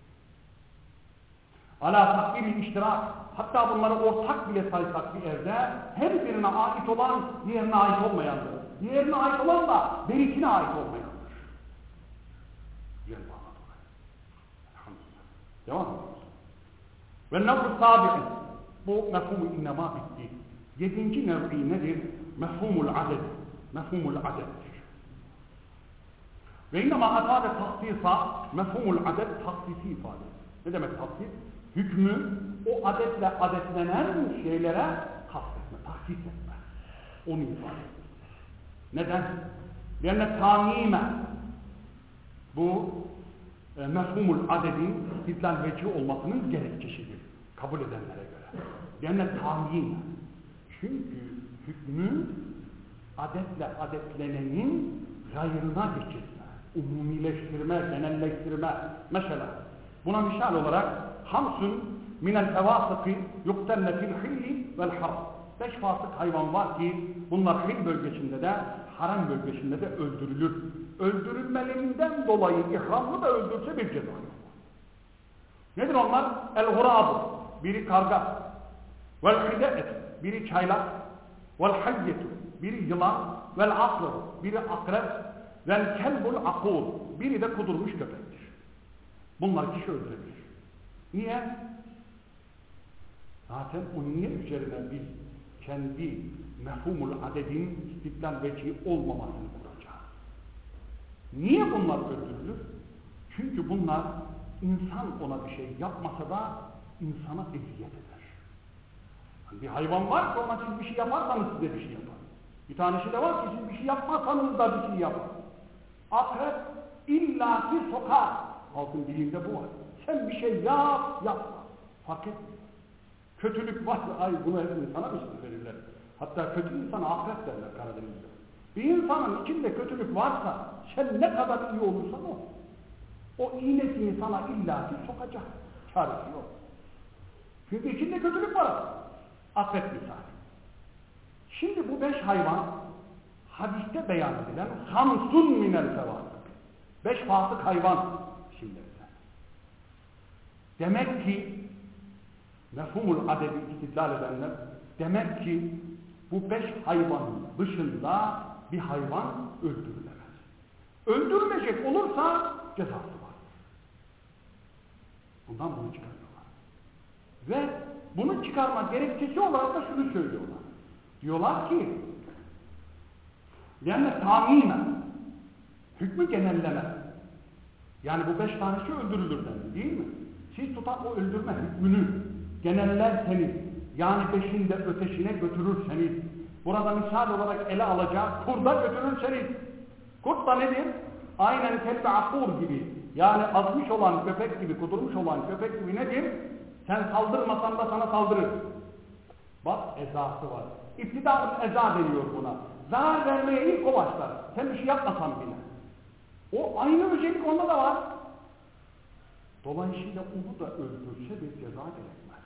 Ala takdiri iştirak. Hatta bunları ortak bile saysak bir evde her birine ait olan diğerine ait olmayandır. Diğerine ait olan da berikine ait olmayandır. Gel bana. Elhamdülillah. Devam ediyoruz. Ve nevr-ı sabi'i. Bu mefhum-u innema bitti. 7. nev'i nedir? Mefhumul adet. Mefhumul adettir. Ve innema atade taksisa mefhumul adet taksisi ifade. Ne demek taksis? Hükmü o adetle adetlenen şeylere kastetme, taksis etme. Onu ifade etmek. Neden? Yani tamime bu mefhumul adedin istidlal veci olmasının gerekçesidir. Kabul edenlere göre. Yani tamime. Çünkü hükmü adetle adetlenenin gayrına geçirme, umumileştirme, genelleştirme. Mesela buna misal olarak hamsun minel fevasıkı yuktelle fil hilli vel haram. 5 fasık hayvan var ki bunlar hil bölgesinde de haram bölgesinde de öldürülür. Öldürülmelerinden dolayı ihramlı da öldürse bir ceza yok. Nedir onlar? El-gurab, biri karga, vel-hide'et, biri çaylak, vel-hayyetu, biri yılan, vel-akrab, biri akrep, vel-kelbul akur, biri de kudurmuş köpektir. Bunlar kişi öldürebilir. Niye? Zaten o niye üzerine biz kendi mefhumul adedin istidlal vecihi olmamasını kuracağız. Niye bunlar öldürülür? Çünkü bunlar insan ona bir şey yapmasa da insana eziyet eder. Yani bir hayvan var ki ona siz bir şey yaparsanız size bir şey yapar. Bir tanesi de var ki siz bir şey yapmazsanız da bir şey yapar. Akrep illaki sokar. Halkın dilinde bu var. Sen bir şey yapma. Fark etmiyor. Kötülük var. Ay bunu hep insana mı verirler? Hatta kötü insana akrep derler Karadeniz'de. Bir insanın içinde kötülük varsa sen ne kadar iyi olursan ol. O iğnesi insana illaki sokacak. Çaresi yok. Çünkü içinde kötülük var. Akrep misali. Şimdi bu 5 hayvan hadiste beyan edilen hamsun minel fevasık. 5 fasık hayvan şimdi. Demek ki mefhumul adedi istidlal edenler demek ki bu 5 hayvanın dışında bir hayvan öldürülemez. Öldürülecek olursa cezası var. Bundan bunu çıkarıyorlar. Ve bunu çıkarma gerekçesi olarak da şunu söylüyorlar. Diyorlar ki yani tamimen hükmü genelleme. Yani bu 5 tanesi öldürülür dendi değil mi? Siz tutar o öldürme hükmünü genellerseniz yani 5'in de ötesine götürürseniz burada misal olarak ele alacağı kurda götürürseniz kurt da nedir? Aynen kelbe akur gibi yani azmış olan köpek gibi kudurmuş olan köpek gibi nedir? Sen saldırmasan da sana saldırır. Bak ezası var. İptidâ-ül eza deniyor buna. Zarar vermeye ilk o başlar. Sen bir şey yapmasan bile. O aynı özellik onda da var. Dolayısıyla onu da öldürse bir ceza gerekmez.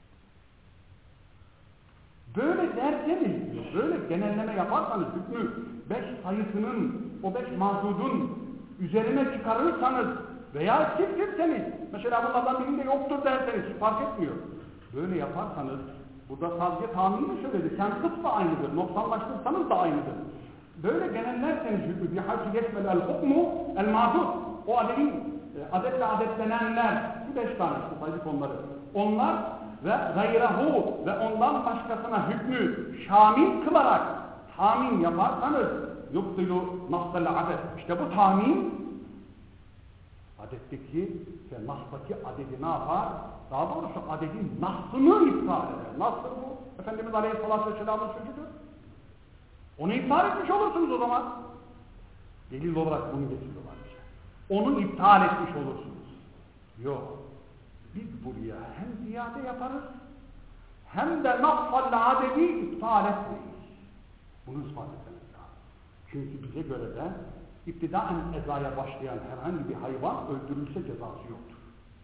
Böyle derseniz diyor, böyle genelleme yaparsanız hükmü 5 sayısının, o 5 mahzudun üzerine çıkarırsanız veya siltirseniz, mesela bunlardan birinde yoktur derseniz fark etmiyor. Böyle yaparsanız, burada sadece tahmini söyledi, sen kıs da aynıdır, noksanlaştırsanız da aynıdır. Böyle genellerseniz hükmü, bihâsü geçmeli el-hukmu el-mahzud, o adetle adetlenenler, bu 5 tanesi saydık onları. Onlar ve gayrahu ve ondan başkasına hükmü şamil kılarak tahmin yaparsanız yubtilu nas'al adet. İşte bu tahmin adetteki ve nas'taki adedi ne yapar? Daha doğrusu adedin nas'ını iptal eder. Nas'tır bu? Efendimiz Aleyhisselatü Vesselam'ın sözüdür. Onu iptal etmiş olursunuz o zaman. Delil olarak bunu getiriyorlar bize. Onu iptal etmiş olursunuz. Yok. Biz buraya hem ziyade yaparız hem de nas'al adedi iptal etmeyiz. Bunu ispat etmemiz lazım. Çünkü bize göre de iptidaen ezaya başlayan herhangi bir hayvan öldürülse cezası yoktur.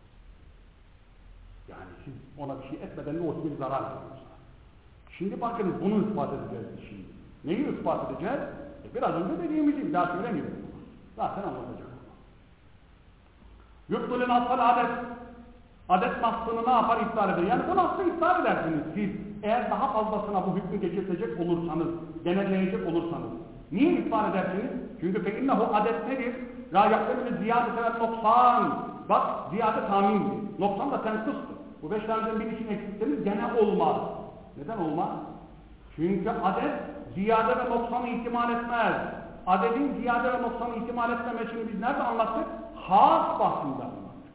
Yani siz ona bir şey etmeden ne olsun bir zarar veriyorsunuz. Şimdi bakınız bunu ispat edeceğiz şimdi. Neyi ispat edeceğiz? Biraz önce dediğimizi daha söylemiyorum. Zaten anlatacak. Yurtdülün asal adet. Adet nasını ne yapar? İptal eder. Yani bu nasını iptal edersiniz siz. Eğer daha fazlasına bu hükmü geçirtecek olursanız, genelleyecek olursanız. Niye iptal edersiniz? Çünkü feinnehu adet nedir? La yaklemini ziyade sebep noksan. Bak ziyade tahmindir. Noksan da tenkıstır. Bu 5 taneden birisini eksikseniz gene olmaz. Neden olmaz? Çünkü adet ziyade ve noksanı ihtimal etmez. adedin ziyade ve noksanı ihtimal etmemesini biz nerede anlattık? Has bahsinde anlattık.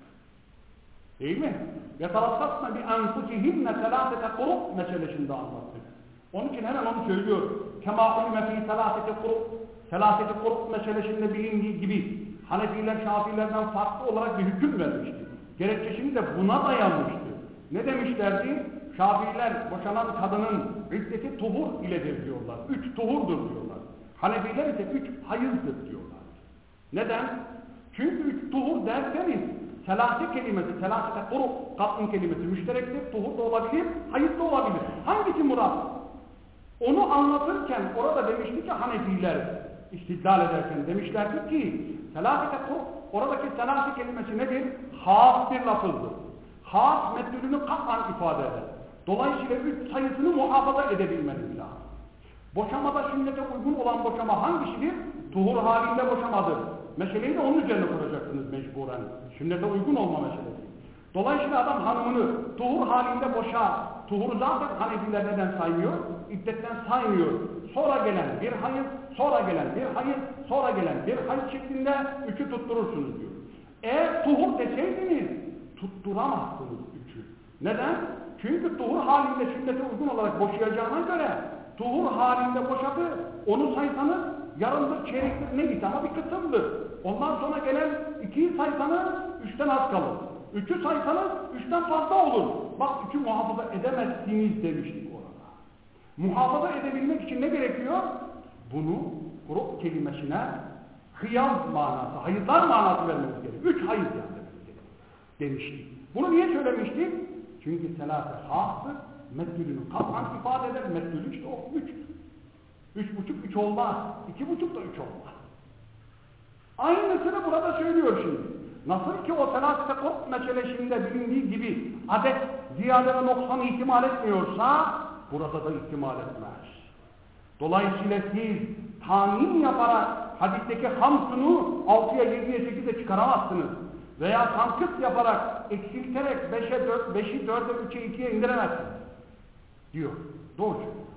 Değil mi? يَتَرَصَّصْنَ بِاَنْفُسِهِمْنَ سَلَاسَةَ قُرُبْ meselesinde anlattık. Onun için hemen onu söylüyor. كَمَا عُلْمَ فِي سَلَاسَةِ قُرُبْ Selaseti Kur'an meselesinde bilindiği gibi Hanefiler Şafiilerden farklı olarak bir hüküm vermişti. Gerekçesini de buna dayanmıştı. Ne demişlerdi? Şafiiler boşanan kadının iddeti tuhur iledir diyorlar. 3 tuhurdur diyorlar. Hanefiler ise 3 hayızdır diyorlar. Neden? Çünkü 3 tuhur derseniz selasi kelimesi, selasete Kur'an kat'ın kelimesi müşterektir. Tuhur da olabilir, hayız da olabilir. Hangisi murat? Onu anlatırken orada demişti ki Hanefiler istidlal ederken demişlerdi ki selâfete Kur'an, oradaki selâfi kelimesi nedir? Has bir lafızdır. Has meddülünü kat'an ifade eder. Dolayısıyla 3 sayısını muhafaza edebilmeniz lazım. Boşamada sünnete uygun olan boşama hangisidir? Tuhur halinde boşamadır. Meseleyi de onun üzerine kuracaksınız mecburen. Sünnete uygun olma meselesi. Dolayısıyla adam hanımını tuhur halinde boşar. Tuhuru zaten Hanefiler neden saymıyor? İddetten saymıyor. Sonra gelen bir hayız, sonra gelen bir hayız, sonra gelen bir hayız şeklinde 3'ü tutturursunuz diyor. Eğer tuhur deseydiniz tutturamazsınız 3'ü. Neden? Çünkü tuhur halinde sünnete uygun olarak boşayacağına göre tuhur halinde boşadı, onu saysanız yarımdır, çeyrektir neyse ama bir kısımdır. Ondan sonra gelen 2'yi saysanız 3'ten az kalır. 3'ü saysanız 3'ten fazla olur. Bak 3'ü muhafaza edemezsiniz demiştik orada. Muhafaza edebilmek için ne gerekiyor? Bunu Kur'an kelimesine hıyaz manası, hayızlar manası vermemiz gerekiyor. 3 hayız vermemiz gerekiyor demiştik. Bunu niye söylemiştik? Çünkü selâfe hâstır. Meddülünü kat'an ifade eder. Meddülü işte o 3'tür. 3,5 3 olmaz. 2,5 da 3 olmaz. Aynısını burada söylüyor şimdi. Nasıl ki o selâfe Kur'an meselesinde bilindiği gibi adet ziyade ve noksanı ihtimal etmiyorsa burada da ihtimal etmez. Dolayısıyla siz tahmin yaparak hadisteki hamsunu 6'ya 7'ye 8'e çıkaramazsınız. Veya tankıt yaparak eksilterek 5'e 4, 5'i 4'e 3'e 2'ye indiremezsiniz. Diyor. Doğru.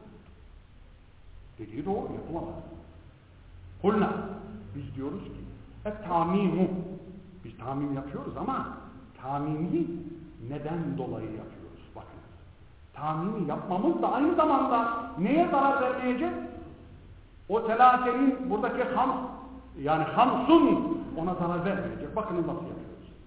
Dediği doğru, yapılamaz. Kulna. Biz diyoruz ki tahminu. Biz tahmin yapıyoruz ama tahmini neden dolayı yapıyoruz? Bakın. Tahmini yapmamız da aynı zamanda neye zarar vermeyecek? O telâsenin buradaki yani hamsun ona zarar vermeyecek. Bakın nasıl yapıyoruz.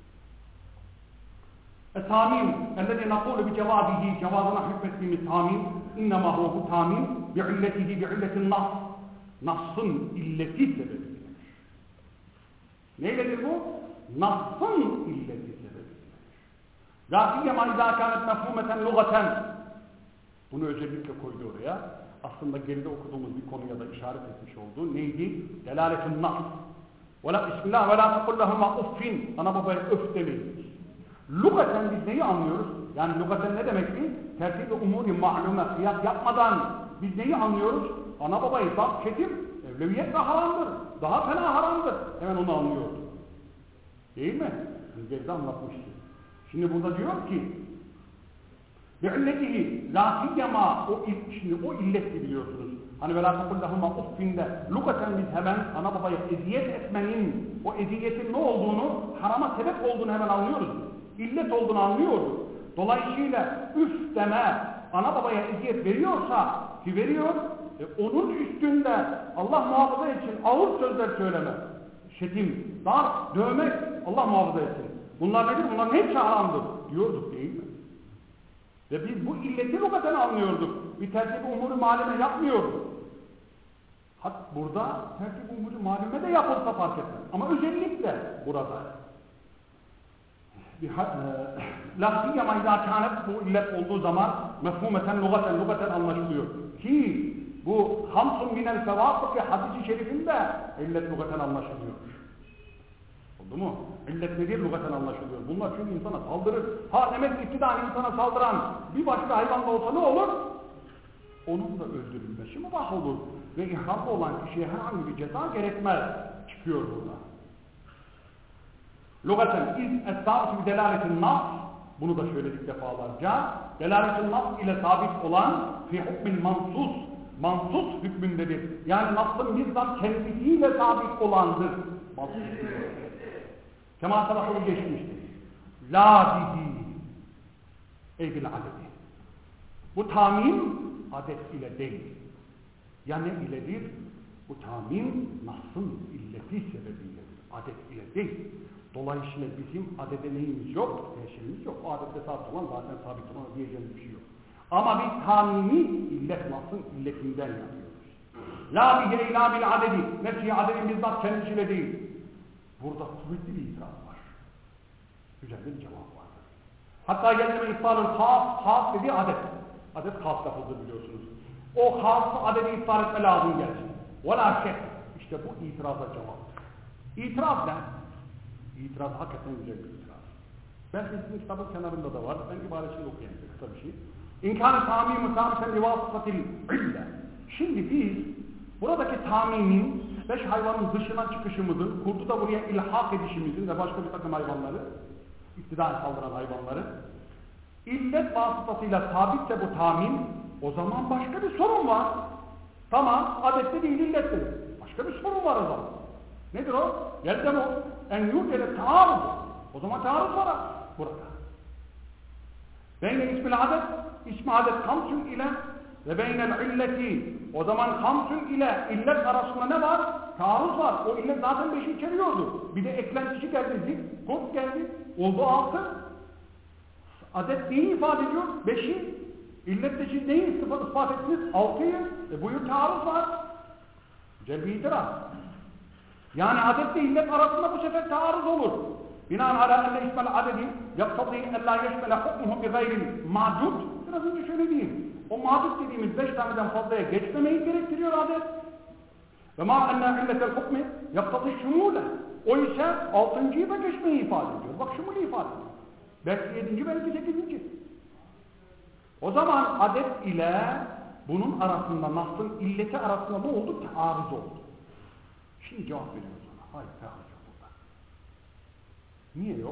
Tahmin, ellezî nakûlu bi cevâbihi, cevabına hükmettiğimiz tahmin, innemâ huve tahmin, bi'illetihi bi'illetin nas. Nas'ın illeti sebebidir. Neyledir bu? Nas'ın illeti sebebidir. Zâfiyye ma izâ kânet mefhûmeten lugaten. Bunu özellikle koydu oraya. Aslında geride okuduğumuz bir konuya da işaret etmiş oldu. Neydi? Delâletun nas. Bismillah ve la tekullahuma uffin. Ana babaya öf demeyiz. Lugaten biz neyi anlıyoruz? Yani lugaten ne demekti? Tertib-i umuri ma'lume, kıyas yapmadan biz neyi anlıyoruz? Ana babayı bak çetim, evleviyetle haramdır. Daha fena haramdır. Hemen onu anlıyoruz. Değil mi? Geride anlatmıştı. Şimdi burada diyor ki bi'illetihi la siyyama şimdi o illetti biliyorsunuz. Hani ve la tekullahuma uffinde lugaten biz hemen ana babaya eziyet etmenin o eziyetin ne olduğunu, harama sebep olduğunu hemen anlıyoruz. İllet olduğunu anlıyoruz. Dolayısıyla üf deme ana babaya eziyet veriyorsa ki veriyor, onun üstünde Allah muhafaza için ağır sözler söyleme, şetim, dar, dövmek Allah muhafaza etsin. Bunlar nedir? Bunların hepsi haramdır diyorduk değil mi? Ve biz bu illeti lugaten anlıyorduk. Bir tertib-i umuru malime yapmıyorduk. Burada tertib-i umuru malime de yapılsa fark etmez. Ama özellikle burada lafziyye ma izâ kânet bu illet olduğu zaman mefhûmeten lugaten anlaşılıyor. Ki bu hamsun minel sevâfı ki hadis-i şerifinde illet lugaten anlaşılıyor. Oldu mu? İllet nedir? Lugaten anlaşılıyor. Bunlar çünkü insana saldırır. Demek iktidar insana saldıran bir başka hayvan da olsa ne olur? Onun da öldürülmesi mübah olur. Ve ihramda olan kişiye herhangi bir ceza gerekmez. Çıkıyor burada. Lugaten iz es-sâbit bi delâletin nas, bunu da söyledik defalarca. Delâletin nas ile sabit olan fi hukmil mansus, mansus hükmündedir. Yani Nas'ın bizzat kendisiyle sabit olandır. Kema sabahı geçmiştir. La bihi ey bil adedi. Bu tamim adet ile değil. Yani iledir? Bu tamim Nas'ın illeti sebebiyle. Adet ile değil. Dolayısıyla bizim adede neyimiz yok? Teşhirimiz yok. O adette sabit olan zaten sabit olan diyeceğimiz bir şey yok. Ama biz tamimi illet Nas'ın illetinden yapıyoruz. La bihi la bil adedi. Nefsi adedin bizzat kendisiyle değil. Burada kuvvetli bir itiraz var. Güzel bir cevap vardır. Hatta kendime iptalın has dediği adet. Adet has lafıdır biliyorsunuz. O haslı adedi iptal etme lazım gelsin. وَلَا şek. İşte bu itiraza cevaptır. İtiraz ne? İtiraz hakikaten güzel bir itiraz. Belki sizin kitabın kenarında da var. Ben ibaresini okuyayım kısa bir şey. İmkan-ı tamim-i sabiten livasıfatil ille. Şimdi biz buradaki tamimin 5 hayvanın dışına çıkışımızın, kurdu da buraya ilhak edişimizin ve başka bir takım hayvanları, iktidar saldıran hayvanları, illet vasıtasıyla sabitse bu tamim, o zaman başka bir sorun var. Tamam, adette değil, illettir. Başka bir sorun var o zaman. Nedir o? Yelden o. En yudele taarruz. O zaman taarruz var burada. Beyne ismil adet, ismi adet hamsun ile ve beynel illeti. O zaman hamsun ile illet arasında ne var? Taarruz var. O illet zaten 5'i içeriyordu. Bir de eklentisi geldi. Kod geldi. Oldu 6. Adet neyi ifade ediyor? 5'i. İllette siz neyi ispat ettiniz? 6'yı. Buyur taarruz var. Güzel bir itiraz. Yani adetle illet arasında bu sefer taarruz olur. Binaenaleyh enne ismel adedi yaktadî ellâ yeşmele hukmuhu bi gayril ma'dud. Biraz önce şöyle diyeyim. O ma'dud dediğimiz 5 taneden fazlaya geçmemeyi gerektiriyor adet. Ve ma enne illetel hukmi yaktadî şumûle. O ise 6.'yı da geçmeyi ifade ediyor. Bak şumûle ifade ediyor. Belki 7. belki 8. O zaman adet ile bunun arasında, Nas'ın illeti arasında ne oldu? Taarruz oldu. Şimdi cevap veriyoruz ona. Hayır, taarruz yok burada. Niye yok?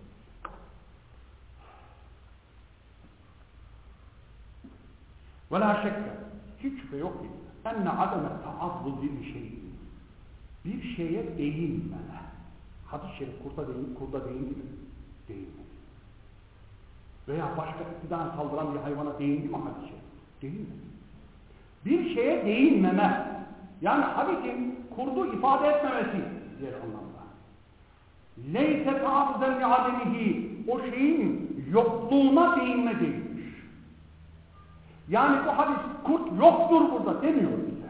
وَلَا شَكَّ. Hiç şüphe yok ki. اَنَّ عَدَمَ تَعَضُّ بِالْشَيْءٍ. Bir şeye değinmeme. Hadis-i şerif kurda değindi mi? Değinmedi. Veya başka iktidarına saldıran bir hayvana değindi mi hadis-i şerif? Değinmedi. Bir şeye değinmeme. Yani hadisin kurdu ifade etmemesi diğer anlamda. Leyse ta'abuzen li ademihi. O şeyin yokluğuna değinme değilmiş. Yani bu hadis kurt yoktur burada demiyor bize.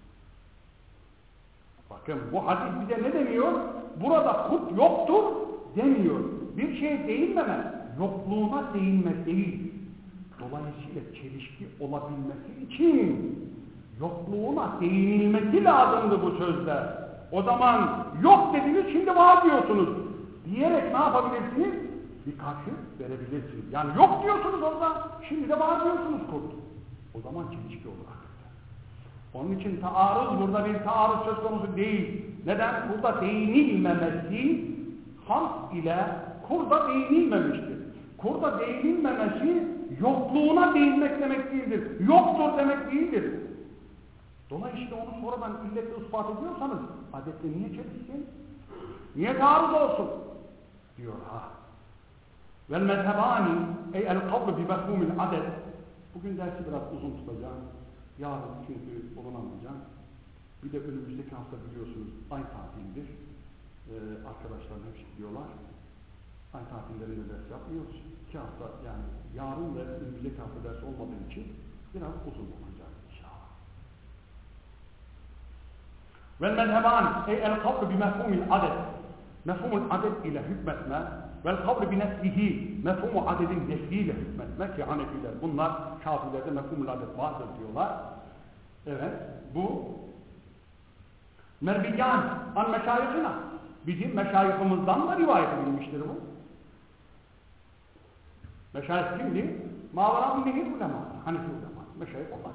Bakın bu hadis bize ne demiyor? Burada kurt yoktur demiyor. Bir şeye değinmeme, yokluğuna değinme değil. Dolayısıyla çelişki olabilmesi için yokluğuna değinilmesi lazımdı bu sözler. O zaman yok dediniz, şimdi var diyorsunuz. Diyerek ne yapabilirsiniz? Bir karşı verebilirsiniz. Yani yok diyorsunuz orada, şimdi de var diyorsunuz kurt. O zaman çelişki olur hakikaten. Onun için taarruz burada bir taarruz söz konusu değil. Neden? Burada değinilmemesi hams ile kurda değinilmemiştir. Kurda değinilmemesi yokluğuna değinmek demek değildir. Yoktur demek değildir. Dolayısıyla onu sonradan illetle ispat ediyorsanız adette niye çelişsin? Niye taarruz olsun? Diyor ha. Vel mezhebani ey el kavlu bi mefhumil adet. Bugün dersi biraz uzun tutacağım. Yarın çünkü bulunamayacağım. Bir de önümüzdeki hafta biliyorsunuz ay tatilidir. Arkadaşlarım hepsi diyorlar. Ay tatillerinde ders yapmıyoruz. 2 hafta yani yarın ve önümüzdeki hafta ders olmadığı için biraz uzun olacak inşallah. Vel mezheban ey el kavlu bi mefhumil adet. Mefhumul adet ile hükmetme vel kavlu bi neslihi mefhumu adedin nesliyle hükmetme ki Hanefiler bunlar Şafilerde mefhumul adet vardır diyorlar. Evet bu merviyan an meşayihina bizim meşayihimizden da rivayet edilmiştir bu. Meşayih kimdi? Mağaran nehir ulema. Hanefi ulema. Meşayih onlar.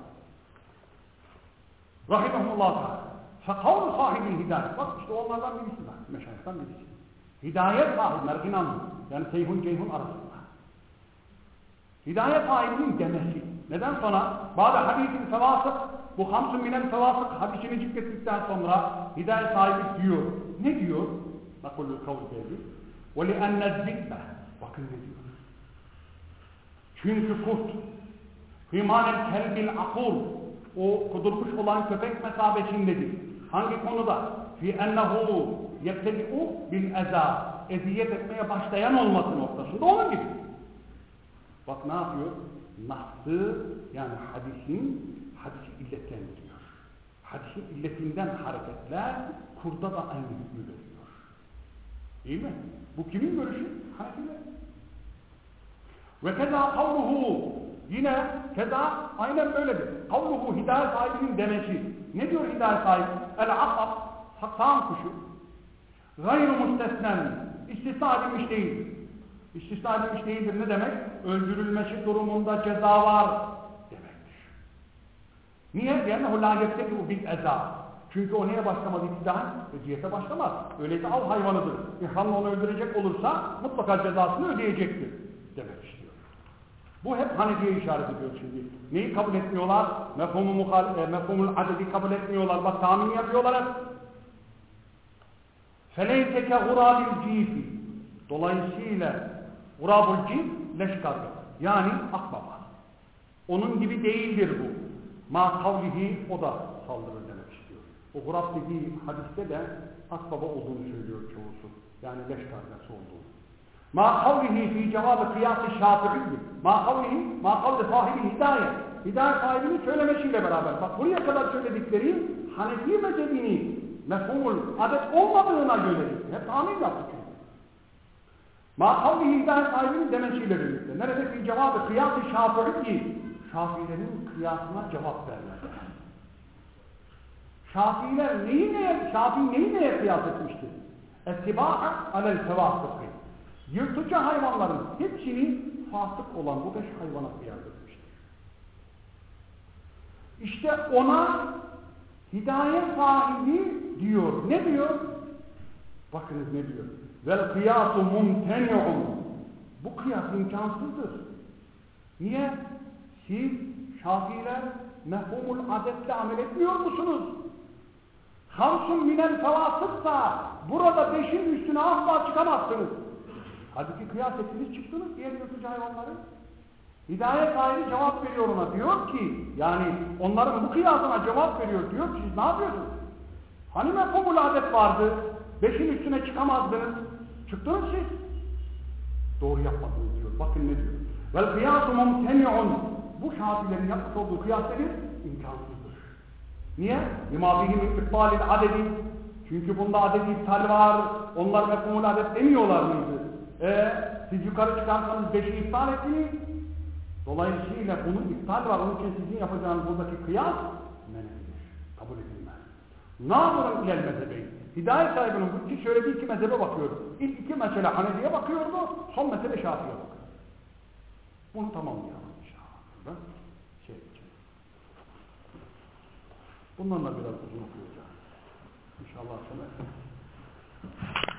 Rahimahullah Teala. Fekavlu sahibi hidayet. Bak işte onlardan birisi var. Meşayihten birisi. Hidayet sahibi. Merginan. Yani seyhun ceyhun arasında. Hidayet sahibinin demesi. Neden sonra? Bazı hadisin fevasık, bu hamsun minen fevasık hadisini zikrettikten sonra hidayet sahibi diyor. Ne diyor? Nakulü kavl geldi. وَلِأَنَّ الذِّكْبَ Bakın ne diyor? Çünkü kurt hümanel kelbil akur, o kudurmuş olan köpek mesabesindedir. Hangi konuda? Fi ennehu yebtedi'u bil eza, eziyet etmeye başlayan olması noktasında onun gibi. Bak ne yapıyor? Nahsı, yani hadisi illetlendiriyor. Hadisin illetinden hareketler kurda da aynı hükmü veriyor. Değil mi? Bu kimin görüşü? Hanefiler. Ve keza kavluhu, yine keza aynen böyledir. Kavluhu, hidayet sahibinin demesi. Ne diyor hidayet sahibi? El-akab, sağan kuşu. Gayr-ı müstesnen, istisna edilmiş değildir. İstisna edilmiş değildir ne demek? Öldürülmesi durumunda ceza var demektir. Niye? لِيَنَّهُ لَا يَبْتَكِهُ بِالْاَذَى Çünkü o neye başlamadı iktidaen? Eziyete başlamaz. Öyleyse av hayvanıdır. İhramla onu öldürecek olursa mutlaka cezasını ödeyecektir demek istiyor. Bu hep Hanefi'ye işaret ediyor şimdi. Neyi kabul etmiyorlar? Mefhumul adedi kabul etmiyorlar. Bak tahmin yapıyorlar hep. فَلَيْتَكَ غُرَابِ الْجِيفِ Dolayısıyla Gurabul cif leş karga. Yani akbaba. Onun gibi değildir bu. Ma kavlihi, o da saldırır demek istiyor. O gurab dediği hadiste de akbaba olduğunu söylüyor çoğusu. Yani leş kargası olduğunu. Ma kavlihi fi cevabı kıyas-ı şafi'i. Ma kavli sahibi hidayet. Hidayet sahibinin söylemesiyle beraber. Bak buraya kadar söyledikleri Hanefi mezhebini mefhumul adet olmadığına göre. Hep tahmin yaptı çünkü. Ma kavlihi hidayet sahibinin demesiyle birlikte. Nerede fi cevabı kıyas-ı şafi'i? Şafiilerin kıyasına cevap vermedi. Şafii neyi neye kıyas etmiştir? Ettiba'a alel fevasıkı. Yırtıcı hayvanların hepsini fasık olan bu 5 hayvana kıyas etmiştir. İşte ona hidayet sahibi diyor. Ne diyor? Bakınız ne diyor? Vel kıyasu mumteni'un. Bu kıyas imkansızdır. Niye? Siz Şafiiler mefhumul adetle amel etmiyor musunuz? Hamsun minel fevasıksa burada 5'in üstüne asla çıkamazsınız. Halbuki kıyas ettiniz, çıktınız diğer yırtıcı hayvanları. Hidayet sahibi cevap veriyor ona. Diyor ki, yani onların bu kıyasına cevap veriyor. Diyor ki siz ne yapıyorsunuz? Hani mefhumul adet vardı? 5'in üstüne çıkamazdınız. Çıktınız siz. Doğru yapmadınız diyor. Bakın ne diyor. Vel kıyasu mumteni'un. Bu Şafiilerin yapmış olduğu kıyas nedir? İmkansızdır. Niye? Limâfihim ikbalil adedi. Çünkü bunda adedi iptal var. Onlar mefhumul adet demiyorlar mıydı? Siz yukarı çıkarsanız 5'i iptal ettiniz. Dolayısıyla bunun iptal var. Onun için sizin yapacağınız buradaki kıyas menedilir. Kabul edilmez. Nâzırın ilel mezhebeyi. Hidayet sahibinin bu iki söylediği iki mezhebe bakıyor. İlk iki mesele Hanefi'ye bakıyordu. Son mesele Şafii'ye bakıyor. Bunu tamamlayalım inşallah. Bunlarla biraz uzun okuyacağız. İnşallah sana.